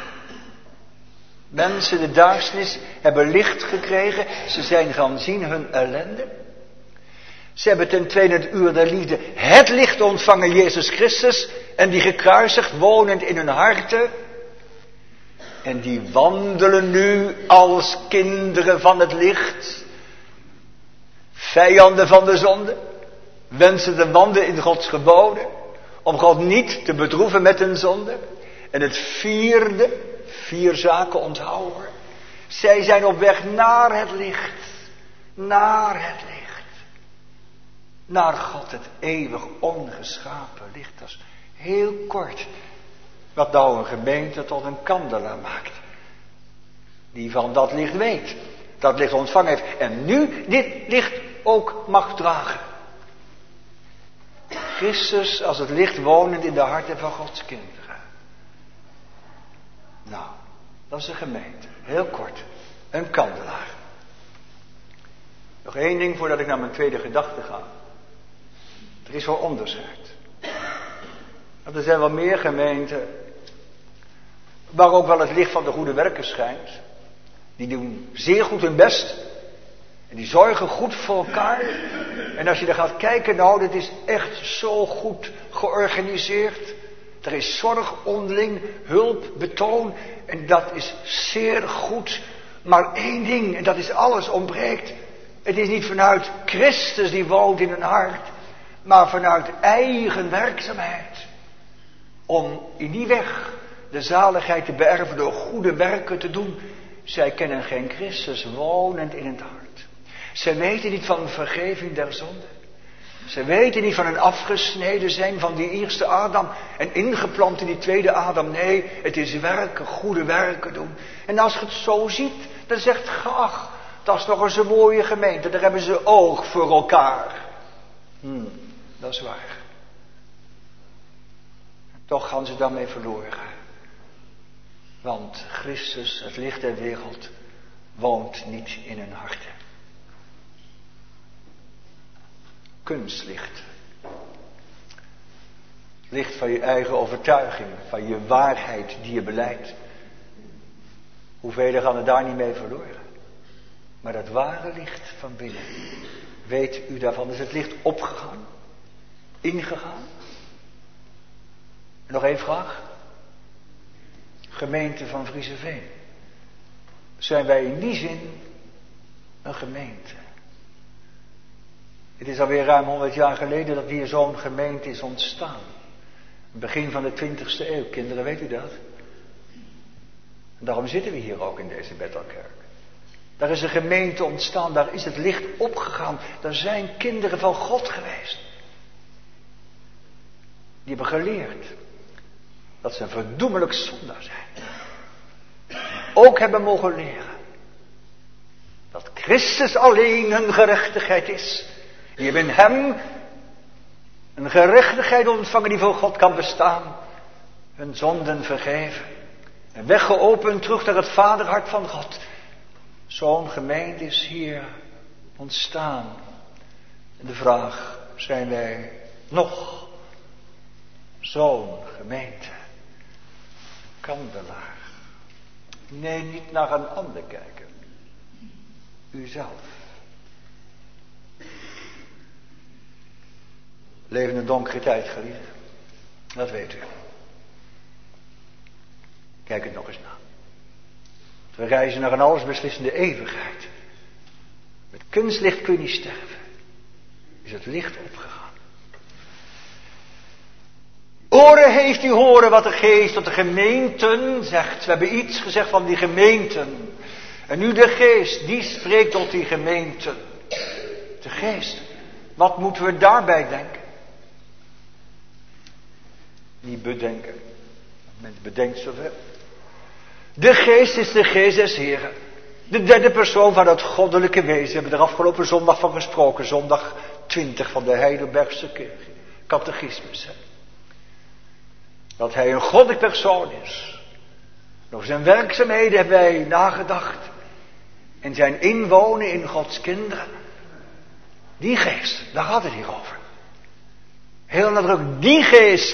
Mensen, de duisternis, hebben licht gekregen. Ze zijn gaan zien hun ellende. Ze hebben ten tweede het uur der liefde het licht ontvangen, Jezus Christus. En die gekruisigd wonend in hun harten. En die wandelen nu als kinderen van het licht. Vijanden van de zonde. Wensen te wandelen in Gods geboden. Om God niet te bedroeven met hun zonde. En het vierde, vier zaken onthouden. Zij zijn op weg naar het licht. Naar het licht. Naar God, het eeuwig ongeschapen licht. Dat is heel kort. Wat nou een gemeente tot een kandelaar maakt. Die van dat licht weet. Dat licht ontvangen heeft. En nu dit licht ook mag dragen. Christus als het licht wonend in de harten van Gods kinderen. Nou, dat is een gemeente. Heel kort. Een kandelaar. Nog één ding voordat ik naar mijn tweede gedachte ga. Er is wel onderscheid. Want er zijn wel meer gemeenten waar ook wel het licht van de goede werken schijnt. Die doen zeer goed hun best. En die zorgen goed voor elkaar. En als je er gaat kijken, nou, dit is echt zo goed georganiseerd. Er is zorg onderling, hulp, betoon. En dat is zeer goed. Maar één ding, en dat is alles, ontbreekt. Het is niet vanuit Christus die woont in hun hart. Maar vanuit eigen werkzaamheid. Om in die weg de zaligheid te beërven door goede werken te doen. Zij kennen geen Christus wonend in het hart. Zij weten niet van vergeving der zonde. Zij weten niet van een afgesneden zijn van die eerste Adam. En ingeplant in die tweede Adam. Nee, het is werken, goede werken doen. En als je het zo ziet, dan zegt je, ach, dat is nog eens een mooie gemeente. Daar hebben ze oog voor elkaar. Hmm, dat is waar. Toch gaan ze daarmee verloren. Want Christus, het licht der wereld, woont niet in hun harten. Kunstlicht. Licht van je eigen overtuiging, van je waarheid die je beleidt. Hoeveel gaan er daar niet mee verloren? Maar dat ware licht van binnen, weet u daarvan, is het licht opgegaan? Ingegaan? Nog één vraag. Gemeente van Vriezeveen. Zijn wij in die zin een gemeente? Het is alweer ruim honderd jaar geleden dat hier zo'n gemeente is ontstaan. Begin van de twintigste eeuw, kinderen, weet u dat? En daarom zitten we hier ook in deze Bethelkerk. Daar is een gemeente ontstaan, daar is het licht opgegaan. Daar zijn kinderen van God geweest. Die hebben geleerd dat ze een verdoemelijk zondaar zijn. Ook hebben mogen leren dat Christus alleen hun gerechtigheid is. Die hebben in hem een gerechtigheid ontvangen die voor God kan bestaan. Hun zonden vergeven. En weggeopend terug naar het vaderhart van God. Zo'n gemeente is hier ontstaan. En de vraag, zijn wij nog zo'n gemeente? Kandelaar. Nee, niet naar een ander kijken. Uzelf. Leven in een donkere tijd, geliefden. Dat weet u. Kijk het nog eens na. We reizen naar een allesbeslissende eeuwigheid. Met kunstlicht kun je niet sterven. Is het licht opgegaan. Oren heeft u horen wat de geest tot de gemeenten zegt. We hebben iets gezegd van die gemeenten. En nu de geest, die spreekt tot die gemeenten. De geest. Wat moeten we daarbij denken? Niet bedenken. Men bedenkt zoveel. De geest is de geest des Heren. De derde persoon van het goddelijke wezen. We hebben er afgelopen zondag van gesproken. Zondag twintig van de Heidelbergse Kerk. Catechismus. Hè? Dat hij een goddelijk persoon is. Over zijn werkzaamheden hebben wij nagedacht. En zijn inwonen in Gods kinderen. Die geest, daar gaat het hier over. Heel nadrukkelijk, die geest.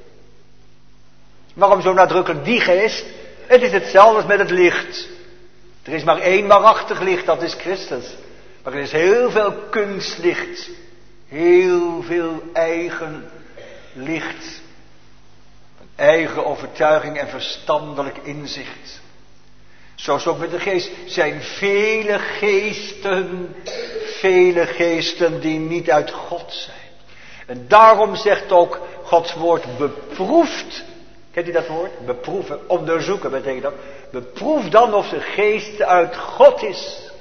Waarom zo nadrukkelijk die geest? Het is hetzelfde als met het licht. Er is maar één waarachtig licht, dat is Christus. Maar er is heel veel kunstlicht. Heel veel eigen licht. Eigen overtuiging en verstandelijk inzicht. Zoals ook met de geest zijn vele geesten. Vele geesten die niet uit God zijn. En daarom zegt ook Gods woord beproefd. Kent u dat woord? Beproeven, onderzoeken betekent dat. Beproef dan of de geest uit God is.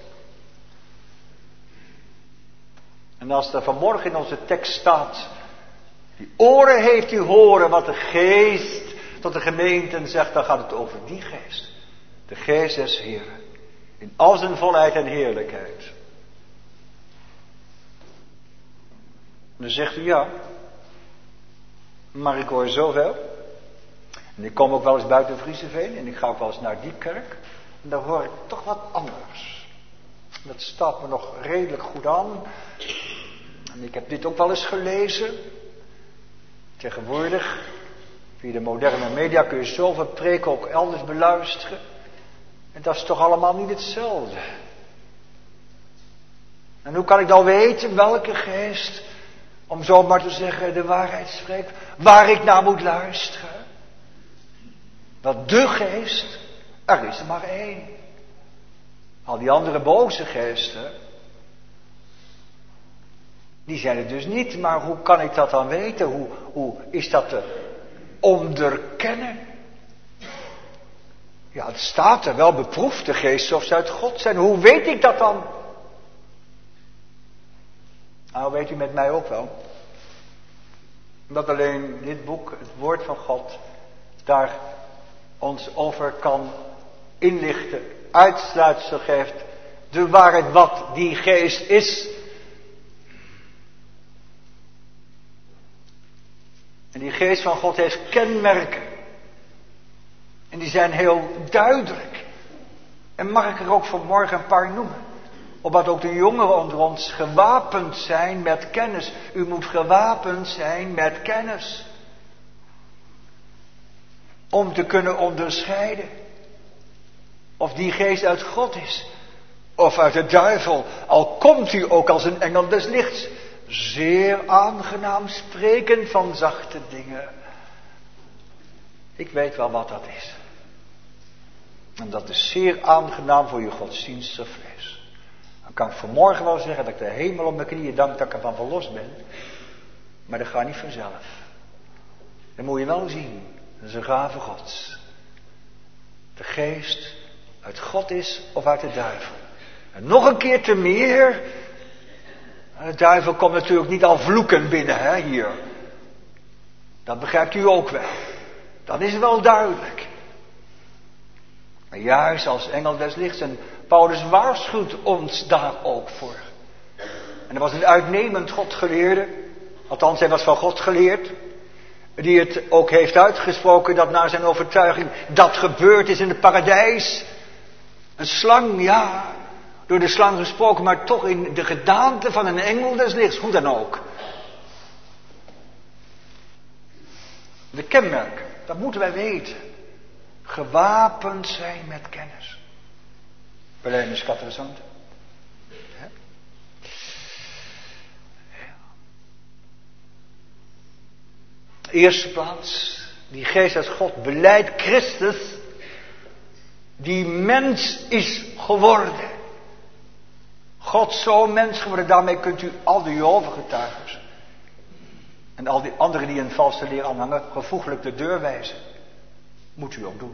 En als er vanmorgen in onze tekst staat. Die oren heeft u horen wat de geest tot de gemeenten zegt. Dan gaat het over die geest. De geest des Heren. In al zijn volheid en heerlijkheid. En dan zegt u ja. Maar ik hoor zoveel. En ik kom ook wel eens buiten Vrieseveen. En ik ga ook wel eens naar die kerk. En daar hoor ik toch wat anders. Dat staat me nog redelijk goed aan. En ik heb dit ook wel eens gelezen. Tegenwoordig. Via de moderne media kun je zoveel preken ook elders beluisteren. En dat is toch allemaal niet hetzelfde. En hoe kan ik dan weten welke geest, om zo maar te zeggen, de waarheid spreekt, waar ik naar moet luisteren? Want de geest, er is er maar één. Al die andere boze geesten, die zijn er dus niet. Maar hoe kan ik dat dan weten? Hoe, hoe is dat te onderkennen? Ja, het staat er wel, beproefd de geesten of ze uit God zijn. Hoe weet ik dat dan? Nou, weet u met mij ook wel. Dat alleen dit boek, het woord van God, daar ons over kan inlichten, uitsluitsel geeft. De waarheid wat die geest is. En die geest van God heeft kenmerken. En die zijn heel duidelijk. En mag ik er ook vanmorgen een paar noemen. Opdat ook de jongeren onder ons gewapend zijn met kennis. U moet gewapend zijn met kennis. Om te kunnen onderscheiden. Of die geest uit God is. Of uit de duivel. Al komt u ook als een engel des lichts. Zeer aangenaam spreken van zachte dingen. Ik weet wel wat dat is. En dat is zeer aangenaam voor je godsdienstig vlees. Dan kan ik vanmorgen wel zeggen dat ik de hemel op mijn knieën dank dat ik ervan verlost ben. Maar dat gaat niet vanzelf. Dat moet je wel zien. Dat is een gave Gods. De geest uit God is of uit de duivel. En nog een keer te meer. De duivel komt natuurlijk niet al vloeken binnen, hè, hier. Dat begrijpt u ook wel. Dan is het wel duidelijk. Maar juist als engel des lichts. En Paulus waarschuwt ons daar ook voor. En er was een uitnemend Godgeleerde. Althans, hij was van God geleerd. Die het ook heeft uitgesproken dat naar zijn overtuiging dat gebeurd is in het paradijs. Een slang, ja, door de slang gesproken, maar toch in de gedaante van een engel des lichts, hoe dan ook. De kenmerken, dat moeten wij weten. Gewapend zijn met kennis. Berlijn is interessant. Ja. Eerste plaats, die geest uit God beleidt Christus, die mens is geworden. God zo'n mens geworden, daarmee kunt u al die Jehovah-getuigers en al die anderen die een valse leer aanhangen, gevoeglijk de deur wijzen. Moet u ook doen.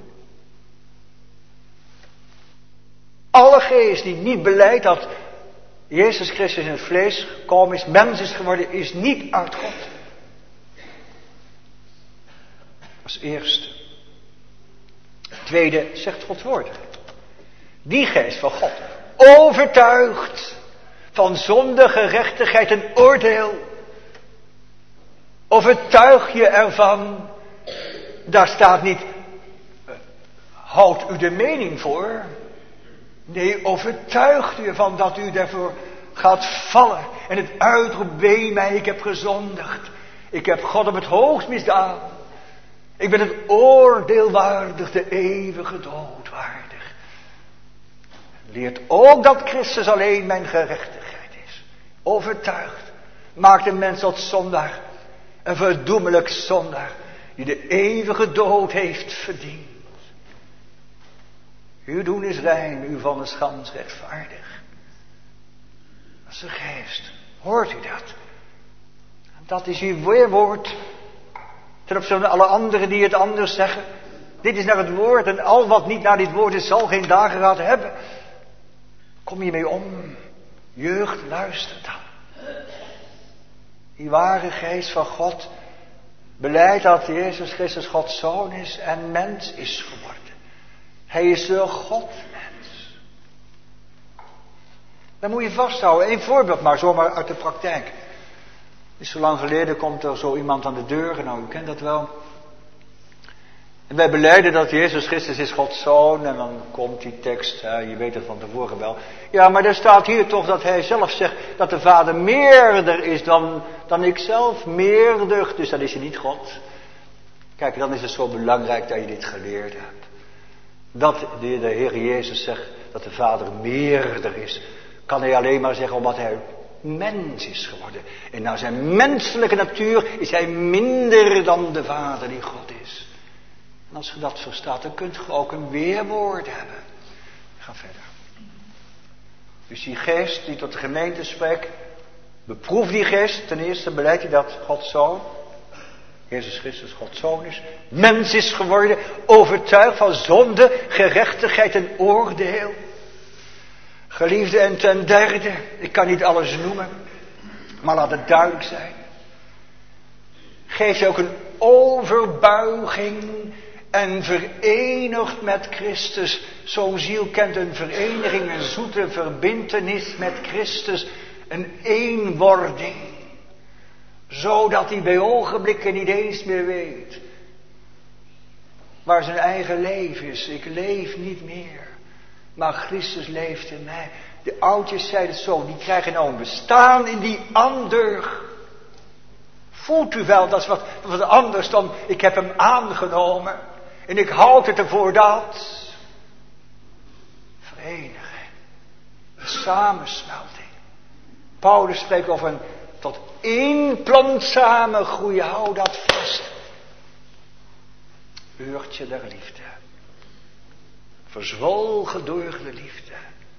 Alle geest die niet beleidt dat Jezus Christus in het vlees gekomen is, mens is geworden, is niet uit God. Als eerste. Tweede zegt Gods woord. Die geest van God overtuigt van zonde, gerechtigheid en oordeel. Overtuig je ervan. Daar staat niet, houdt u de mening voor. Nee, overtuigt u ervan dat u daarvoor gaat vallen. En het uitroept, wee mij, ik heb gezondigd. Ik heb God op het hoogst misdaan. Ik ben het oordeel waardig, de eeuwige dood waardig. Leert ook dat Christus alleen mijn gerechtigheid is. Overtuigd. Maakt een mens tot zondaar. Een verdoemelijk zondaar. Die de eeuwige dood heeft verdiend. Uw doen is rein, uw vonnis gans rechtvaardig. Dat is de geest. Hoort u dat? Dat is uw weerwoord. Ten opzichte van alle anderen die het anders zeggen. Dit is naar het woord en al wat niet naar dit woord is zal geen dageraad hebben. Kom hiermee om. Jeugd, luister dan. Die ware geest van God beleidt dat Jezus Christus Gods Zoon is en mens is geworden. Hij is de Godmens. Dat moet je vasthouden. Eén voorbeeld maar, zomaar uit de praktijk. Niet zo lang geleden komt er zo iemand aan de deur. Nou, u kent dat wel. En wij belijden dat Jezus Christus is Gods Zoon. En dan komt die tekst, hè, je weet het van tevoren wel. Ja, maar er staat hier toch dat hij zelf zegt dat de Vader meerder is dan, dan ik zelf. Meerder, dus dan is hij niet God. Kijk, dan is het zo belangrijk dat je dit geleerd hebt. Dat de, de Heer Jezus zegt dat de Vader meerder is, kan hij alleen maar zeggen omdat hij mens is geworden. En naar zijn menselijke natuur is hij minder dan de Vader die God is. En als je dat verstaat, dan kunt je ook een weerwoord hebben. Ga verder. Dus die geest die tot de gemeente spreekt, beproef die geest. Ten eerste beleidt hij dat Gods Zoon, Jezus Christus Gods Zoon is, mens is geworden, overtuigd van zonde, gerechtigheid en oordeel. Geliefde, en ten derde, ik kan niet alles noemen, maar laat het duidelijk zijn. Geef je ook een overbuiging en verenigd met Christus. Zo'n ziel kent een vereniging, een zoete verbintenis met Christus, een eenwording. Zodat hij bij ogenblikken niet eens meer weet waar zijn eigen leven is. Ik leef niet meer, maar Christus leeft in mij. De oudjes zeiden het zo, die krijgen nou een bestaan in die ander. Voelt u wel, dat is wat, wat anders dan ik heb hem aangenomen. En ik houd het ervoor dat. Vereniging. Samensmelting. Paulus spreekt over een tot één plant samengroeien. Hou dat vast. Uurtje der liefde. Verzwolgen door de liefde.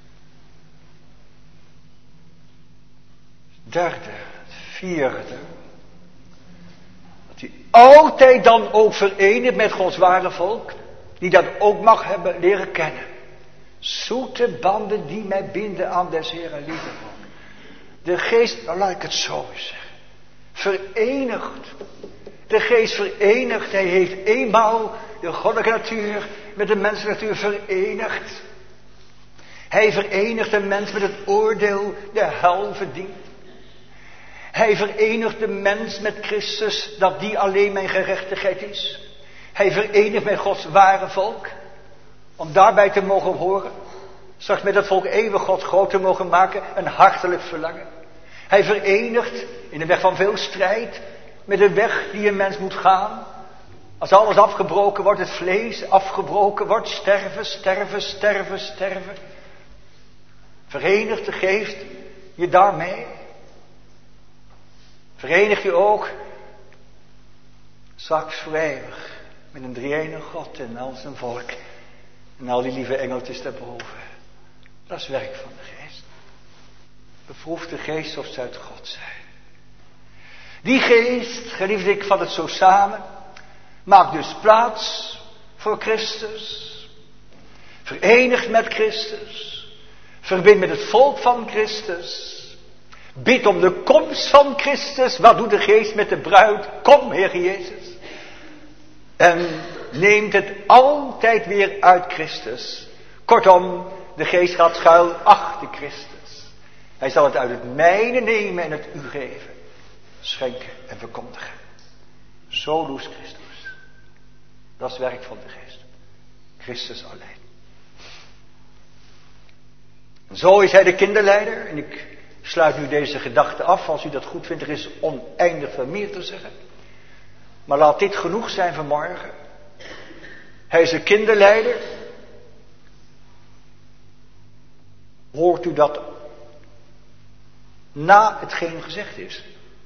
Derde, vierde. Dat hij altijd dan ook verenigt met Gods ware volk. Die dat ook mag hebben leren kennen. Zoete banden die mij binden aan des Heeren lieve volk. De geest, nou laat ik het zo eens zeggen. Verenigd. De geest verenigd. Hij heeft eenmaal de goddelijke natuur met de menselijke natuur verenigd. Hij verenigt de mens met het oordeel de hel verdient. Hij verenigt de mens met Christus, dat die alleen mijn gerechtigheid is. Hij verenigt met Gods ware volk, om daarbij te mogen horen. Straks met dat volk eeuwig God groot te mogen maken, een hartelijk verlangen. Hij verenigt in de weg van veel strijd, met de weg die een mens moet gaan. Als alles afgebroken wordt, het vlees afgebroken wordt, sterven, sterven, sterven, sterven. Verenigt de geest je daarmee. Verenig je ook straks voor eeuwig met een drie-enige God en al zijn volk en al die lieve engeltjes daarboven. Dat is werk van de geest. Beproef de geest of ze uit God zijn. Die geest, geliefde, ik vat het zo samen, maakt dus plaats voor Christus. Verenigt met Christus. Verbind met het volk van Christus. Bid om de komst van Christus. Wat doet de geest met de bruid? Kom, Heer Jezus. En neemt het altijd weer uit Christus. Kortom, de geest gaat schuil achter Christus. Hij zal het uit het mijne nemen en het u geven. Schenken en verkondigen. Zo doet Christus. Dat is het werk van de geest. Christus alleen. Zo is hij de kinderleider. En ik sluit nu deze gedachte af. Als u dat goed vindt, er is oneindig veel meer te zeggen. Maar laat dit genoeg zijn vanmorgen. Hij is de kinderleider. Hoort u dat na hetgeen gezegd is?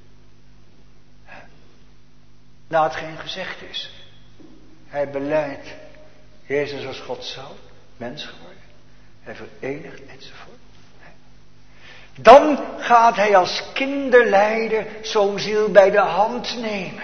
Na hetgeen gezegd is. Hij beleidt Jezus als Gods zoon, mens geworden. Hij verenigt enzovoort. Dan gaat hij als kinderleider zo'n ziel bij de hand nemen.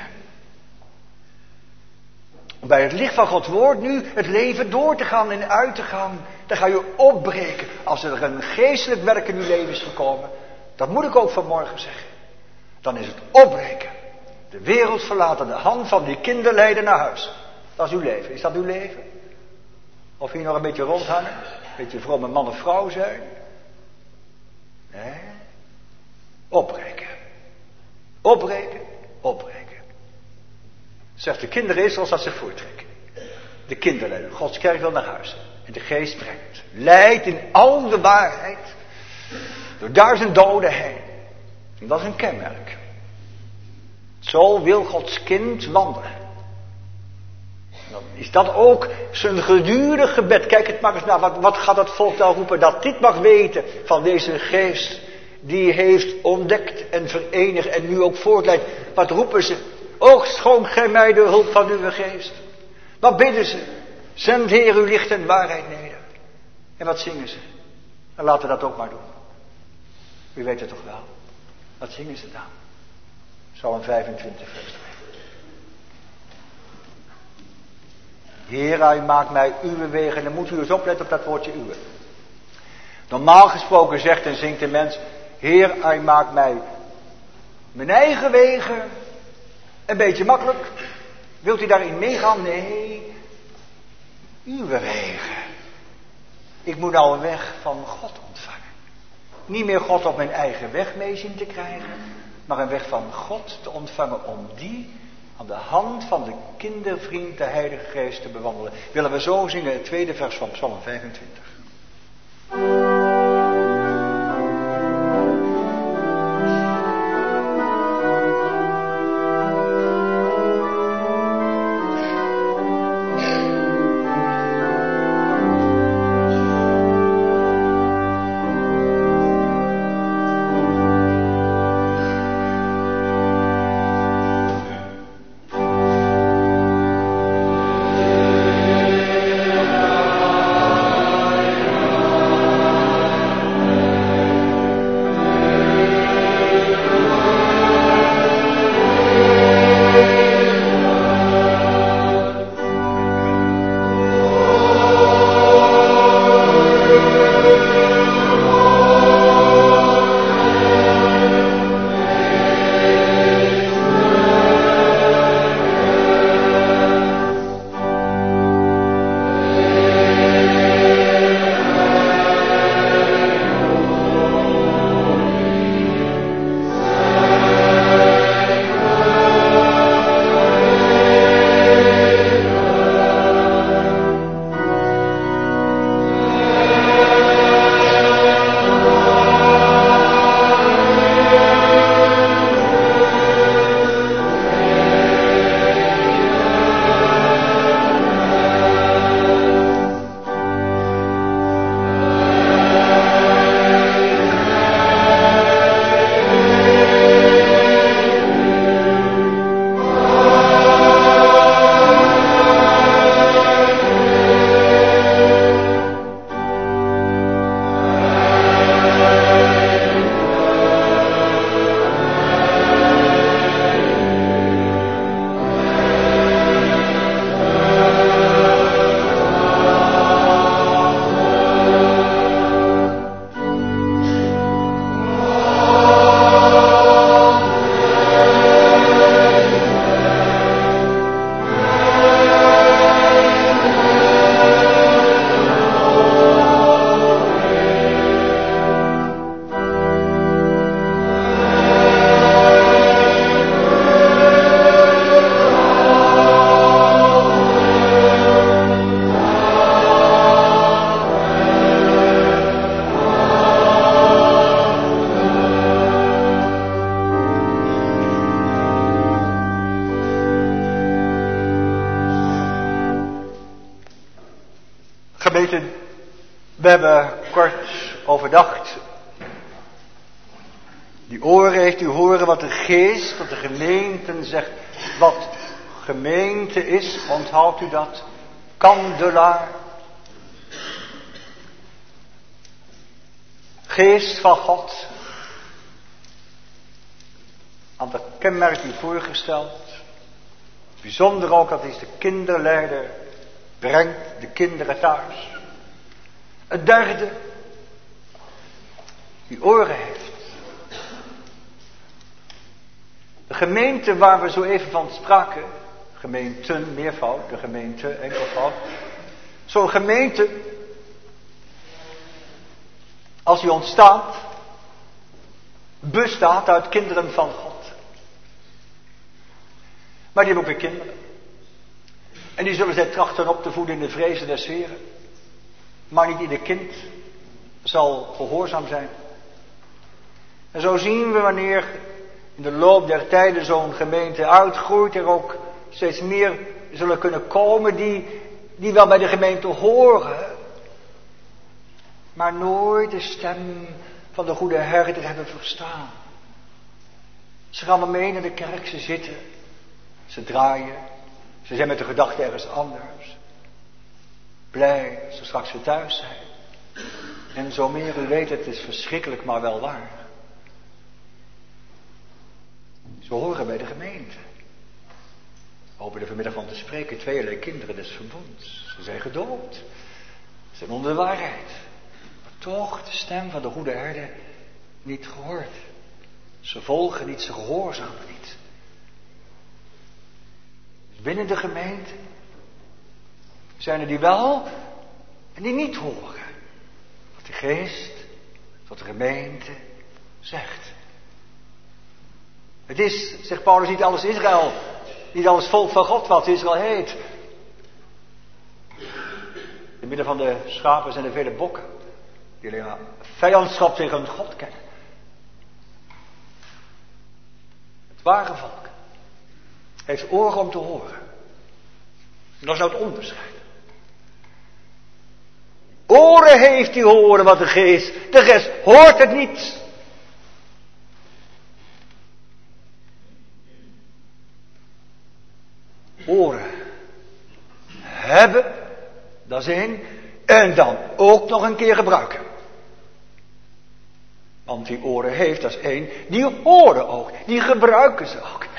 Om bij het licht van Gods woord nu het leven door te gaan en uit te gaan. Dan ga je opbreken. Als er een geestelijk werk in uw leven is gekomen. Dat moet ik ook vanmorgen zeggen. Dan is het opbreken. De wereld verlaten, de hand van die kinderleider naar huis. Dat is uw leven. Is dat uw leven? Of hier nog een beetje rondhangen? Een beetje vromme man of vrouw zijn? Nee. Opbreken. Opbreken. Opbreken. Zegt de kinderen zoals dat zich voortrekken. De kinderleider. Gods kerk wil naar huis. En de geest brengt. Leidt in al de waarheid. Door duizend doden heen. En dat is een kenmerk. Zo wil Gods kind wandelen. Dan is dat ook zijn gedurig gebed. Kijk het maar eens naar. Wat, wat gaat het volk dan roepen? Dat dit mag weten van deze geest. Die heeft ontdekt en verenigd en nu ook voortleidt. Wat roepen ze? O, schonk gij mij de hulp van uw geest. Wat bidden ze? Zend Heer uw licht en waarheid neder. En wat zingen ze? En laten we dat ook maar doen. U weet het toch wel. Wat zingen ze dan? Psalm vijfentwintig vers twee. Heer, hij maakt mij uw wegen. En dan moet u eens opletten op dat woordje uwe. Normaal gesproken zegt en zingt de mens. Heer, hij maakt mij mijn eigen wegen. Een beetje makkelijk. Wilt u daarin meegaan? Nee. Uw wegen. Ik moet nou een weg van God ontvangen. Niet meer God op mijn eigen weg mee zien te krijgen. Maar een weg van God te ontvangen om die aan de hand van de kindervriend, de Heilige Geest, te bewandelen. Willen we zo zingen het tweede vers van Psalm vijfentwintig. We hebben kort overdacht. Die oren heeft u horen wat de geest, wat de gemeente zegt. Wat gemeente is, onthoudt u dat? Kandelaar. Geest van God. Aan dat kenmerk u voorgesteld. Bijzonder ook dat is de kinderleider brengt de kinderen thuis. Het derde, die oren heeft. De gemeente waar we zo even van spraken, gemeenten, meervoud, de gemeente, enkelvoud. Zo'n gemeente, als die ontstaat, bestaat uit kinderen van God. Maar die hebben ook weer kinderen. En die zullen zij trachten op te voeden in de vrezen des Heren. Maar niet ieder kind zal gehoorzaam zijn. En zo zien we wanneer in de loop der tijden zo'n gemeente uitgroeit, er ook steeds meer zullen kunnen komen die, die wel bij de gemeente horen. Maar nooit de stem van de goede herder hebben verstaan. Ze gaan wel mee naar de kerk, ze zitten, ze draaien, ze zijn met de gedachte ergens anders. Blij dat ze straks weer thuis zijn. En zo meer, u weet het is verschrikkelijk, maar wel waar. Ze horen bij de gemeente. We hopen er vanmiddag van te spreken, tweeërlei kinderen des verbonds. Ze zijn gedoopt. Ze zijn onder de waarheid. Maar toch de stem van de goede herder niet gehoord. Ze volgen niet, ze gehoorzamen niet. Dus binnen de gemeente zijn er die wel en die niet horen. Wat de geest, wat de gemeente zegt. Het is, zegt Paulus, niet alles Israël. Niet alles volk van God wat Israël heet. In midden van de schapen zijn er vele bokken. Die alleen vijandschap tegen God kennen. Het ware volk heeft oren om te horen. En dat is nou het onderscheid. Oren heeft die horen wat de geest. De rest hoort het niet. Oren hebben, dat is één. En dan ook nog een keer gebruiken. Want die oren heeft, dat is één. Die horen ook. Die gebruiken ze ook.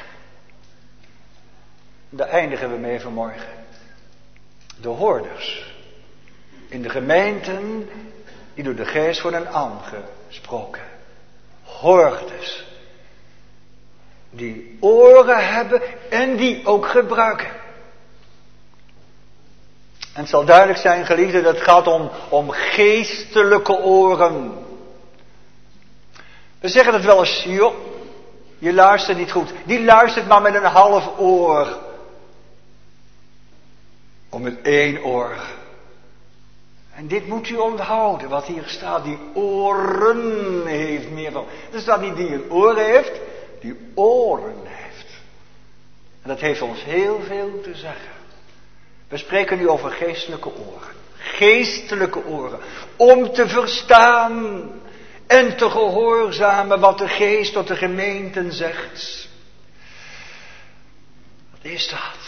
Daar eindigen we mee vanmorgen. De hoorders. In de gemeenten die door de geest worden aangesproken. Hoorders. Die oren hebben en die ook gebruiken. En het zal duidelijk zijn, geliefden, dat het gaat om, om geestelijke oren. We zeggen het wel eens, joh, je luistert niet goed. Die luistert maar met een half oor. Of met één oor. En dit moet u onthouden, wat hier staat. Die oren heeft meer van. Er staat niet die een oor heeft, die oren heeft. En dat heeft ons heel veel te zeggen. We spreken nu over geestelijke oren. Geestelijke oren. Om te verstaan en te gehoorzamen wat de geest tot de gemeenten zegt. Wat is dat?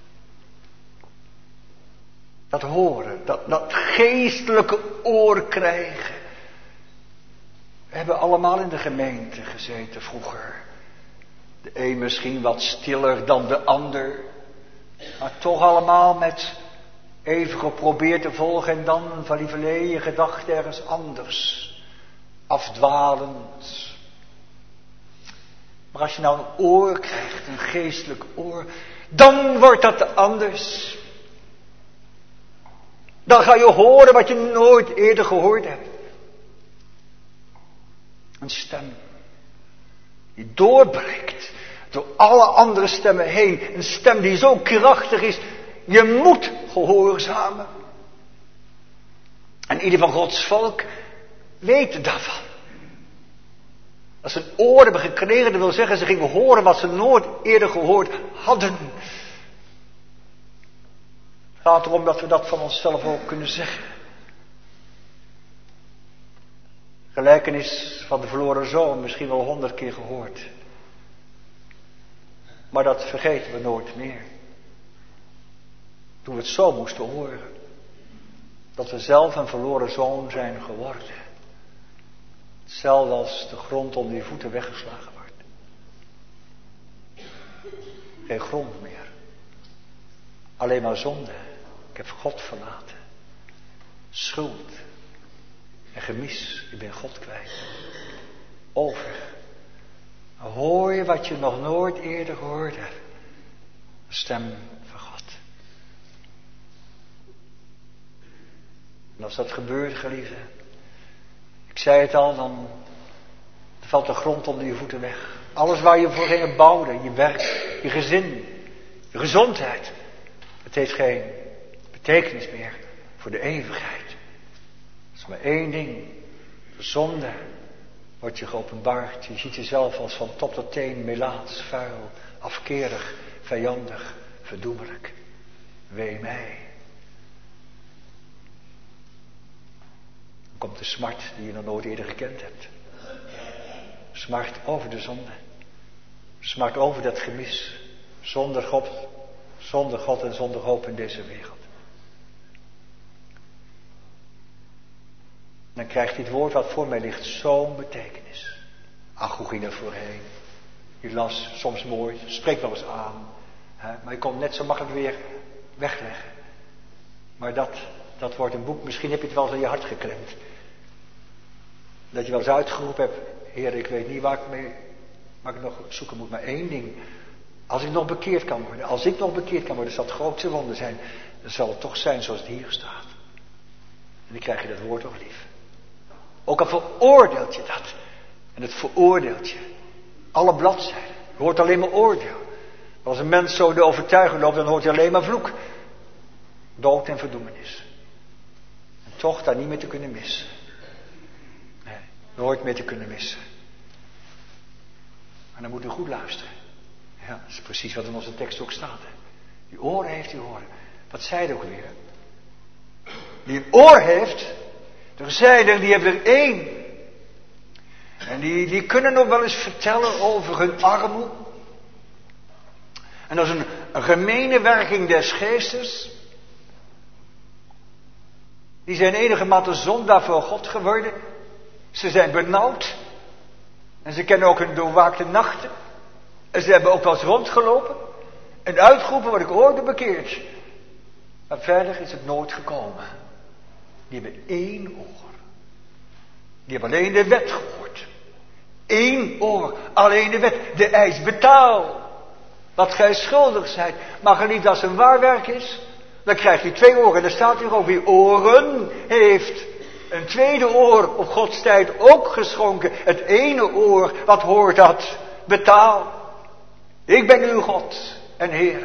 Dat horen, dat, dat geestelijke oor krijgen. We hebben allemaal in de gemeente gezeten vroeger. De een misschien wat stiller dan de ander. Maar toch allemaal met even geprobeerd te volgen. En dan van die verleden gedachten ergens anders. Afdwalend. Maar als je nou een oor krijgt, een geestelijk oor. Dan wordt dat anders. Dan ga je horen wat je nooit eerder gehoord hebt. Een stem. Die doorbreekt. Door alle andere stemmen heen. Een stem die zo krachtig is. Je moet gehoorzamen. En ieder van Gods volk weet daarvan. Als ze een oor hebben gekregen, dat wil zeggen ze gingen horen wat ze nooit eerder gehoord hadden. Het gaat erom dat we dat van onszelf ook kunnen zeggen. Gelijkenis van de verloren zoon, misschien wel honderd keer gehoord. Maar dat vergeten we nooit meer. Toen we het zo moesten horen. Dat we zelf een verloren zoon zijn geworden. Hetzelfde als de grond onder je voeten weggeslagen wordt. Geen grond meer. Alleen maar zonde. Ik heb God verlaten. Schuld. En gemis. Ik ben God kwijt. Over. Hoor je wat je nog nooit eerder gehoord hebt. De stem van God. En als dat gebeurt, geliefde. Ik zei het al, dan valt de grond onder je voeten weg. Alles waar je voorheen bouwde, je werk, je gezin, je gezondheid. Het heeft geen betekenis meer voor de eeuwigheid. Er is maar één ding. De zonde wordt je geopenbaard. Je ziet jezelf als van top tot teen melaats, vuil, afkerig, vijandig, verdoemelijk. Wee mij. Dan komt de smart die je nog nooit eerder gekend hebt. Smart over de zonde. Smart over dat gemis. Zonder God, zonder God en zonder hoop in deze wereld. Dan krijgt dit woord wat voor mij ligt zo'n betekenis. Ach, hoe ging dat voorheen? Je las soms mooi, spreekt wel eens aan. Hè? Maar je kon net zo makkelijk weer wegleggen. Maar dat, dat wordt een boek, misschien heb je het wel eens in je hart geklemd. Dat je wel eens uitgeroepen hebt, Heer, ik weet niet waar ik, mee, waar ik nog zoeken moet. Maar één ding, als ik nog bekeerd kan worden, als ik nog bekeerd kan worden, zal het grootste wonder zijn. Dan zal het toch zijn zoals het hier staat. En dan krijg je dat woord toch lief. Ook al veroordeelt je dat. En het veroordeelt je. Alle bladzijden. Je hoort alleen maar oordeel. Als een mens zo de overtuiging loopt, dan hoort hij alleen maar vloek. Dood en verdoemenis. En toch daar niet meer te kunnen missen. Nee, nooit meer te kunnen missen. Maar dan moet u goed luisteren. Ja, dat is precies wat in onze tekst ook staat. Hè. Die oren heeft die oren. Wat zei het ook weer? Die een oor heeft... Er zijn er, die hebben er één. En die, die kunnen nog wel eens vertellen over hun armoede. En dat is een, een gemene werking des geestes. Die zijn enige mate zondaar voor God geworden. Ze zijn benauwd. En ze kennen ook hun doorwaakte nachten. En ze hebben ook wel eens rondgelopen. En uitgeroepen, wat ik hoorde, bekeerd. Maar verder is het nooit gekomen. Die hebben één oor. Die hebben alleen de wet gehoord. Eén oor. Alleen de wet. De eis betaal. Wat gij schuldig zijt. Maar geliefd, als een waarwerk is. Dan krijgt u twee oren. En daar staat hier ook wie oren heeft. Een tweede oor op Gods tijd ook geschonken. Het ene oor. Wat hoort dat? Betaal. Ik ben uw God en Heer.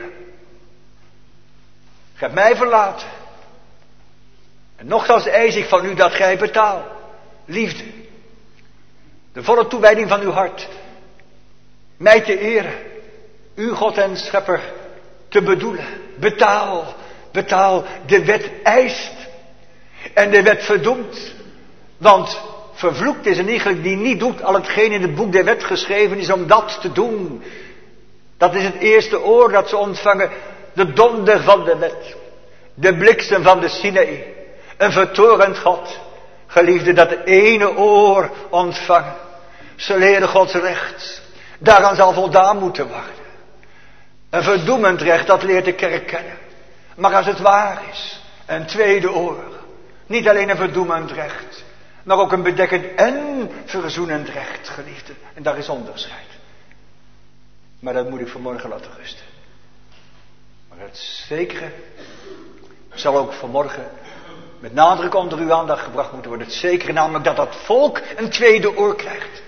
Gij hebt mij verlaten. En nochtans eis ik van u dat gij betaalt. Liefde. De volle toewijding van uw hart. Mij te eren. U God en schepper te bedoelen. Betaal. Betaal. De wet eist. En de wet verdoemt. Want vervloekt is een iegelijk die niet doet al hetgeen in het boek der wet geschreven is om dat te doen. Dat is het eerste oor dat ze ontvangen. De donder van de wet. De bliksem van de Sinaï. Een vertorend God. Geliefde, dat ene oor ontvangen. Ze leren Gods recht. Daaraan zal voldaan moeten worden. Een verdoemend recht, dat leert de kerk kennen. Maar als het waar is, een tweede oor. Niet alleen een verdoemend recht. Maar ook een bedekkend en verzoenend recht, geliefde. En daar is onderscheid. Maar dat moet ik vanmorgen laten rusten. Maar het zekere zal ook vanmorgen met nadruk onder uw aandacht gebracht moeten worden. Het zekere namelijk dat dat volk een tweede oor krijgt.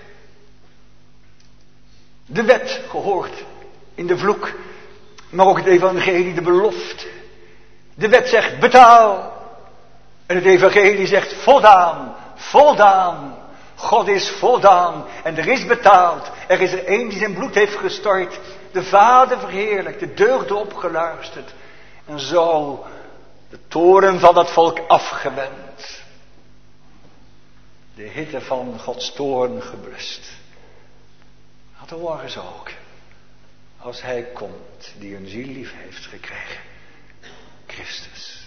De wet gehoord in de vloek. Maar ook het evangelie, de belofte. De wet zegt betaal. En het evangelie zegt voldaan, voldaan. God is voldaan en er is betaald. Er is er één die zijn bloed heeft gestort. De Vader verheerlijkt, de deugden opgeluisterd. En zo de toren van dat volk afgewend. de hitte van Gods toorn geblust. Dat horen ze ook. Als hij komt die een ziel lief heeft gekregen. Christus.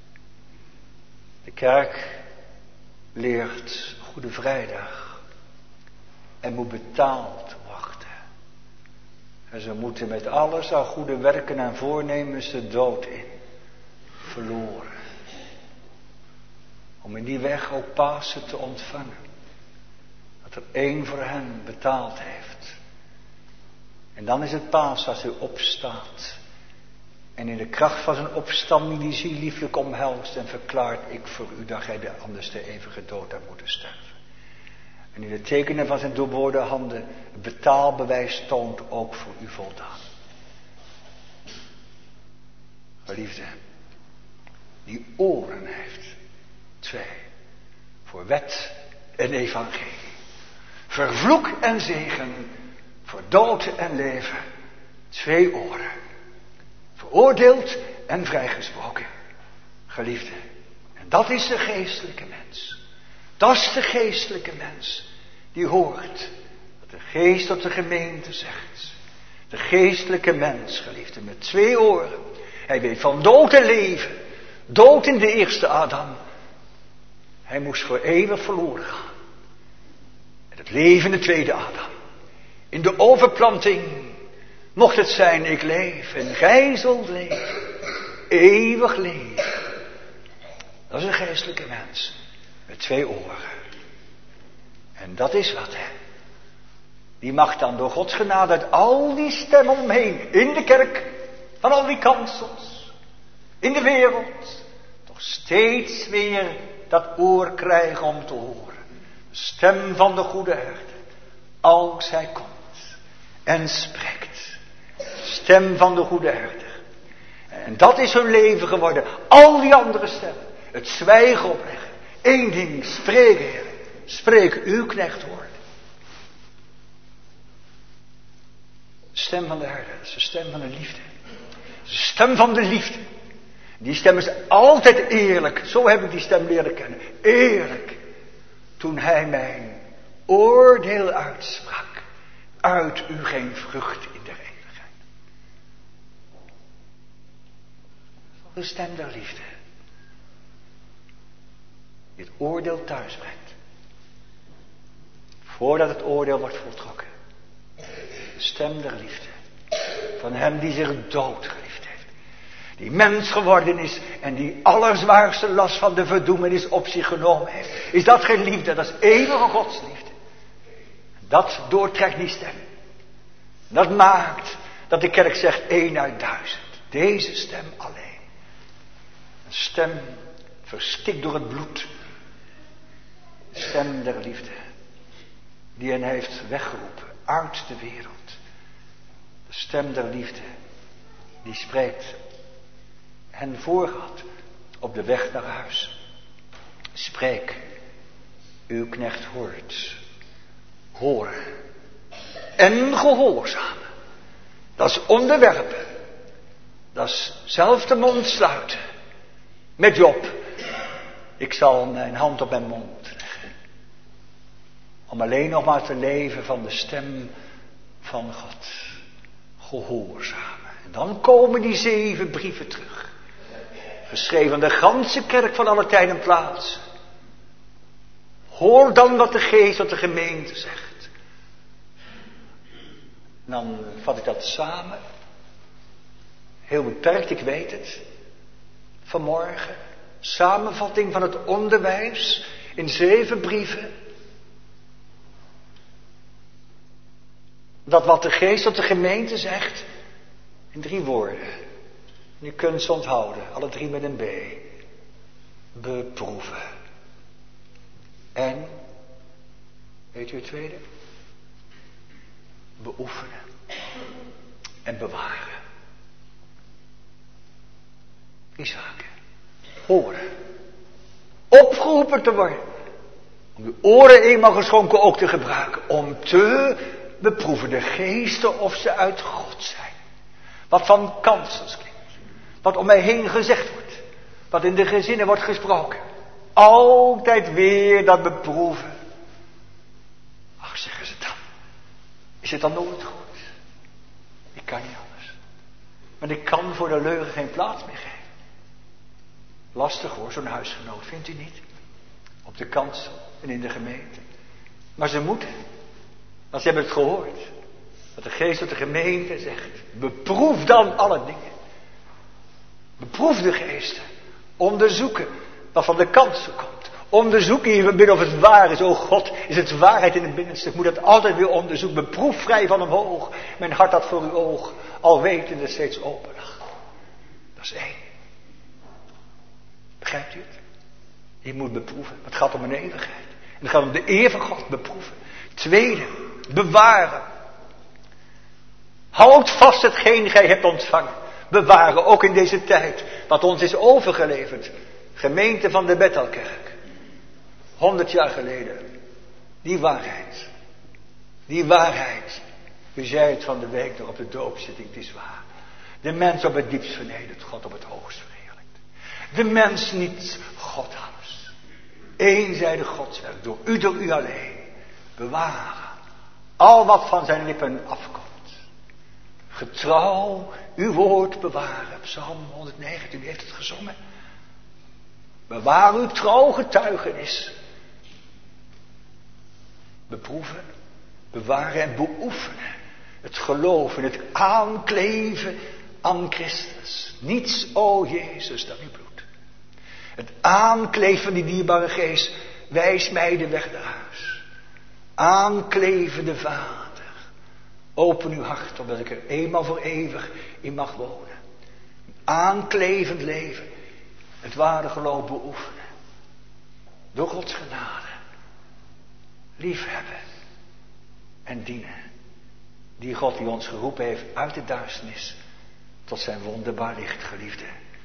De kerk leert Goede Vrijdag. En moet betaald worden. En ze moeten met alles aan goede werken en voornemens de dood in. Verloren. Om in die weg ook Pasen te ontvangen. Dat er één voor hen betaald heeft. En dan is het Pasen als u opstaat. En in de kracht van zijn opstanding die ziel lieflijk omhelst en verklaart: ik voor u dat gij de anders de eeuwige dood had moeten sterven. En in de tekenen van zijn doorboorde handen het betaalbewijs toont ook voor u voldaan. Geliefde, die oren heeft. Twee. Voor wet en evangelie. Vervloek en zegen. Voor dood en leven. Twee oren. Veroordeeld en vrijgesproken. Geliefde. En dat is de geestelijke mens. Dat is de geestelijke mens. Die hoort. Wat de geest tot de gemeente zegt. De geestelijke mens, geliefde. Met twee oren. Hij weet van dood en leven. Dood in de eerste Adam. Hij moest voor eeuwig verloren gaan. En het leven in de tweede Adam. In de overplanting mocht het zijn: ik leef en gij zult leven. Eeuwig leven. Dat is een geestelijke mens. Met twee oren. En dat is wat, hè. Die mag dan door Gods genade uit al die stemmen omheen. In de kerk. Van al die kansels. In de wereld. Toch steeds weer dat oor krijgen om te horen. De stem van de goede herder. Als hij komt. En spreekt. De stem van de goede herder. En dat is hun leven geworden. Al die andere stemmen. Het zwijgen opleggen. Eén ding. Spreken, Heer. Spreek, uw knecht hoort. De stem van de herder. Dat is de stem van de liefde. De stem van de liefde. Die stem is altijd eerlijk. Zo heb ik die stem leren kennen. Eerlijk. Toen hij mijn oordeel uitsprak. Uit u geen vrucht in de eeuwigheid. De stem der liefde. Die het oordeel thuis brengt. Voordat het oordeel wordt voltrokken. De stem der liefde. Van hem die zich dood geliefd heeft. Die mens geworden is en die allerzwaarste last van de verdoemenis op zich genomen heeft. Is dat geen liefde? Dat is eeuwige godsliefde. Dat doortrekt die stem. Dat maakt dat de kerk zegt één uit duizend. Deze stem alleen. Een stem verstikt door het bloed. De stem der liefde. Die hen heeft weggeroepen uit de wereld. De stem der liefde. Die spreekt. Hen voorgaat op de weg naar huis. Spreek. Uw knecht hoort. Horen. En gehoorzamen. Dat is onderwerpen. Dat is zelf de mond sluiten. Met Job. Ik zal mijn hand op mijn mond leggen. Om alleen nog maar te leven van de stem van God. Gehoorzamen. En dan komen die zeven brieven terug. Geschreven aan de ganse kerk van alle tijden en plaatsen. Hoor dan wat de geest tot de gemeente zegt. En dan vat ik dat samen. Heel beperkt, ik weet het. Vanmorgen. Samenvatting van het onderwijs in zeven brieven. Dat wat de geest tot de gemeente zegt. In drie woorden. Je kunt ze onthouden. Alle drie met een B. Beproeven. En. Weet u het tweede? Beoefenen. En bewaren. Die zaken. Horen. Opgeroepen te worden. Om de oren eenmaal geschonken ook te gebruiken. Om te beproeven de geesten of ze uit God zijn. Wat van kansels klinkt. Wat om mij heen gezegd wordt. Wat in de gezinnen wordt gesproken. Altijd weer dat beproeven. is het dan nooit goed? Ik kan niet anders. Maar ik kan voor de leugen geen plaats meer geven. Lastig hoor, zo'n huisgenoot, vindt u niet? Op de kansel en in de gemeente. Maar ze moeten. Want ze hebben het gehoord. Dat de geest tot de gemeente zegt. Beproef dan alle dingen. Beproef de geesten. Onderzoeken wat van de kansel komt. Onderzoeken hier binnen of het waar is. O God, is het waarheid in het binnenste. Ik moet dat altijd weer onderzoeken. Beproef vrij van omhoog. Mijn hart dat voor uw oog. Al wetende steeds open lag. Dat is één. Begrijpt u het? Je moet beproeven. Het gaat om een eeuwigheid. En het gaat om de eer van God beproeven. Tweede, bewaren. Houd vast hetgeen gij hebt ontvangen. Bewaren, ook in deze tijd. Wat ons is overgeleverd. Gemeente van de Bethelkerk. Honderd jaar geleden. Die waarheid. Die waarheid. U zei het van de week nog op de doopzitting. Het is waar. De mens op het diepst vernederd. God op het hoogst verheerlijkt. De mens niet. God alles. Eenzijdig Godswerk. Door u, door u alleen. Bewaren. Al wat van zijn lippen afkomt. Getrouw uw woord bewaren. Psalm honderdnegentien, u heeft het gezongen. Bewaar uw trouw getuigenis. Beproeven, bewaren en beoefenen. Het geloven, het aankleven aan Christus. Niets, o Jezus, dan uw bloed. Het aankleven van die dierbare geest. Wijs mij de weg naar huis. Aankleven de Vader. Open uw hart, omdat ik er eenmaal voor eeuwig in mag wonen. Aanklevend leven. Het ware geloof beoefenen. Door Gods genade. Liefhebben. En dienen. Die God die ons geroepen heeft uit de duisternis. Tot zijn wonderbaar licht, geliefde.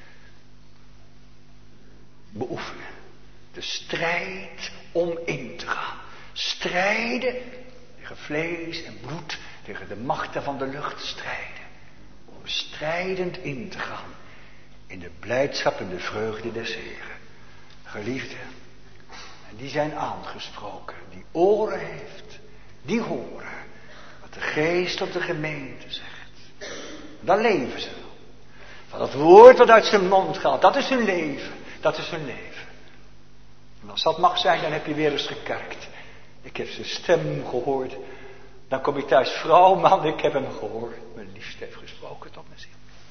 Beoefenen. De strijd om in te gaan. Strijden tegen vlees en bloed. Tegen de machten van de lucht strijden. Om strijdend in te gaan. In de blijdschap en de vreugde des Heren. Geliefden. En die zijn aangesproken. Die oren heeft. Die horen. Wat de geest op de gemeente zegt. Dan leven ze wel. Van dat woord wat uit zijn mond gaat. Dat is hun leven. Dat is hun leven. En als dat mag zijn, dan heb je weer eens gekerkt. Ik heb zijn stem gehoord. Dan kom je thuis, vrouw, man, ik heb hem gehoord. Mijn liefste heeft gesproken tot mijn ziel.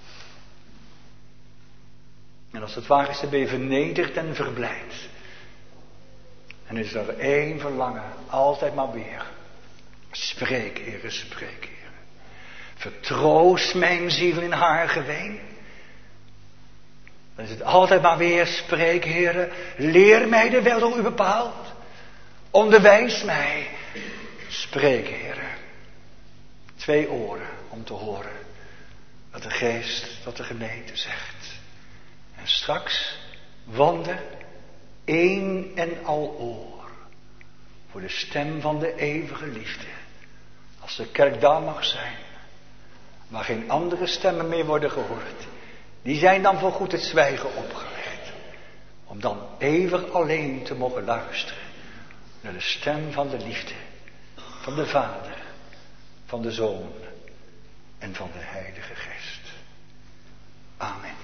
En als het waar is, dan ben je vernederd en verblijd. En is er één verlangen, altijd maar weer. Spreek, Heere, spreek, Heere. Vertroost mijn ziel in haar geween. Dan is het altijd maar weer, spreek, Heere. Leer mij de weg door u bepaald. Onderwijs mij. Spreek, Heere. Twee oren om te horen wat de geest tot de gemeente zegt. En straks wonder één en al oor voor de stem van de eeuwige liefde. Als de kerk daar mag zijn, waar geen andere stemmen meer worden gehoord. Die zijn dan voorgoed het zwijgen opgelegd. Om dan eeuwig alleen te mogen luisteren naar de stem van de liefde. Van de Vader, van de Zoon en van de Heilige Geest. Amen.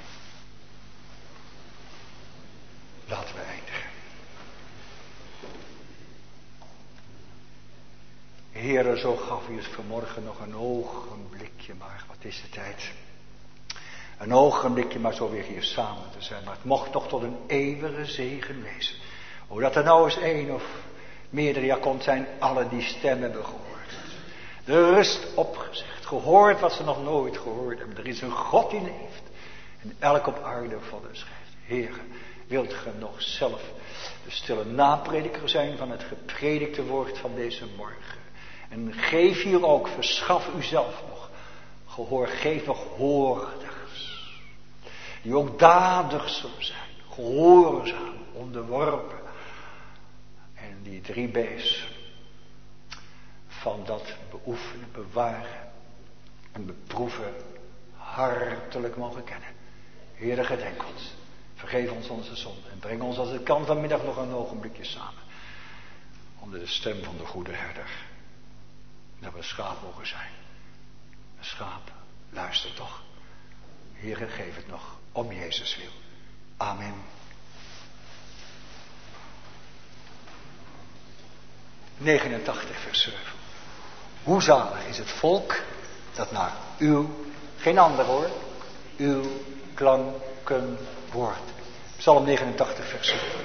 Laten we eindigen. Heere, zo gaf u het vanmorgen nog een ogenblikje maar. Wat is de tijd? Een ogenblikje maar zo weer hier samen te zijn. Maar het mocht toch tot een eeuwige zegen wezen. Hoe dat er nou eens één of meerdere, ja, kon zijn, alle die stem hebben gehoord. De rust opgezegd. Gehoord wat ze nog nooit gehoord hebben. Er is een God die leeft. En elk op aarde van de schrijft. Heere, wilt ge nog zelf de stille naprediker zijn van het gepredikte woord van deze morgen. En geef hier ook, verschaf u zelf nog gehoor. Geef nog hoorders. Die ook dadig zullen zijn. Gehoorzaam, onderworpen. En die drie B's van dat beoefenen, bewaren en beproeven hartelijk mogen kennen. Heere, gedenk ons. Vergeef ons onze zonde. En breng ons als het kan vanmiddag nog een ogenblikje samen. Onder de stem van de goede herder. Dat we een schaap mogen zijn. Een schaap, luister toch. Heere, geef het nog, om Jezus wil. Amen. negenentachtig vers zeven. Hoe zalig is het volk dat naar uw, geen ander hoor, uw klanken wordt. Psalm negenentachtig vers zeven.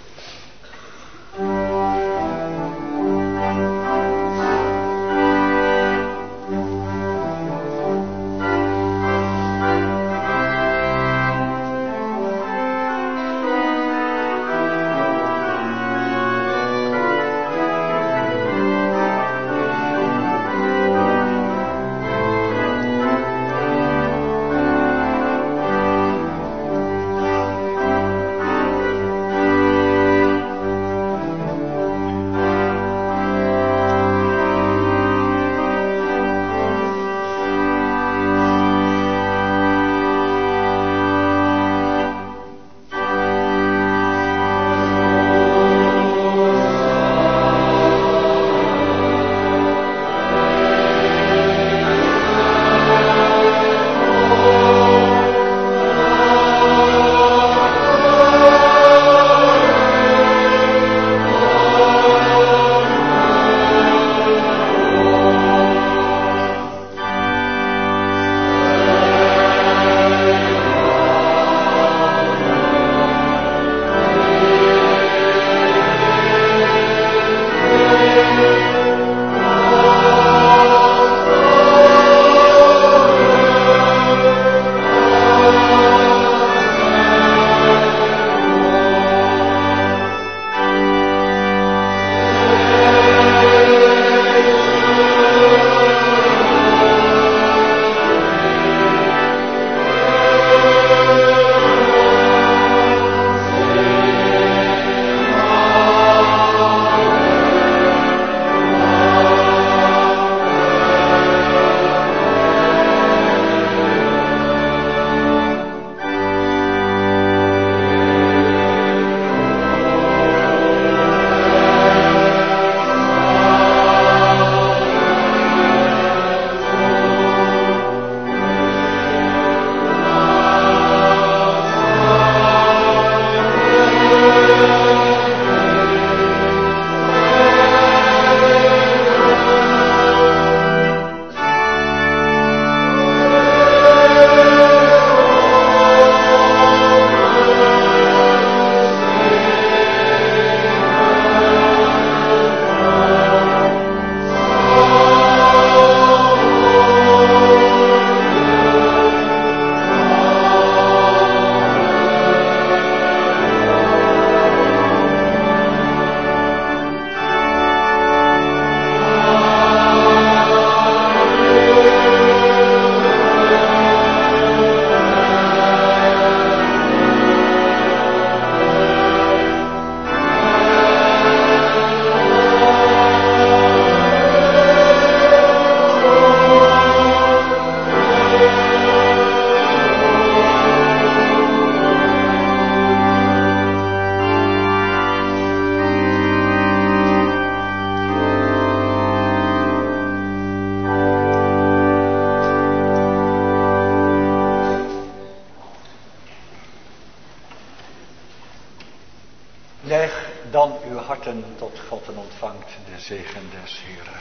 Leg dan uw harten tot God en ontvangt de zegen des Heeren.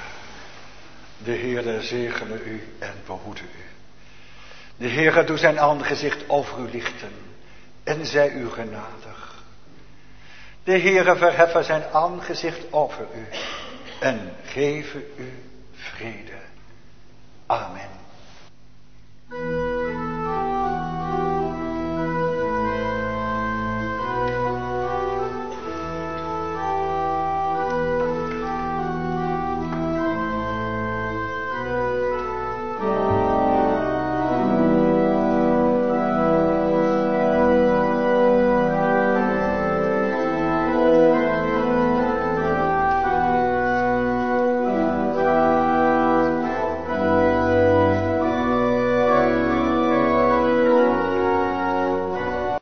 De Heere zegene u en behoede u. De Heere doet zijn aangezicht over u lichten en zij u genadig. De Heere verheffen zijn aangezicht over u en geven u vrede. Amen.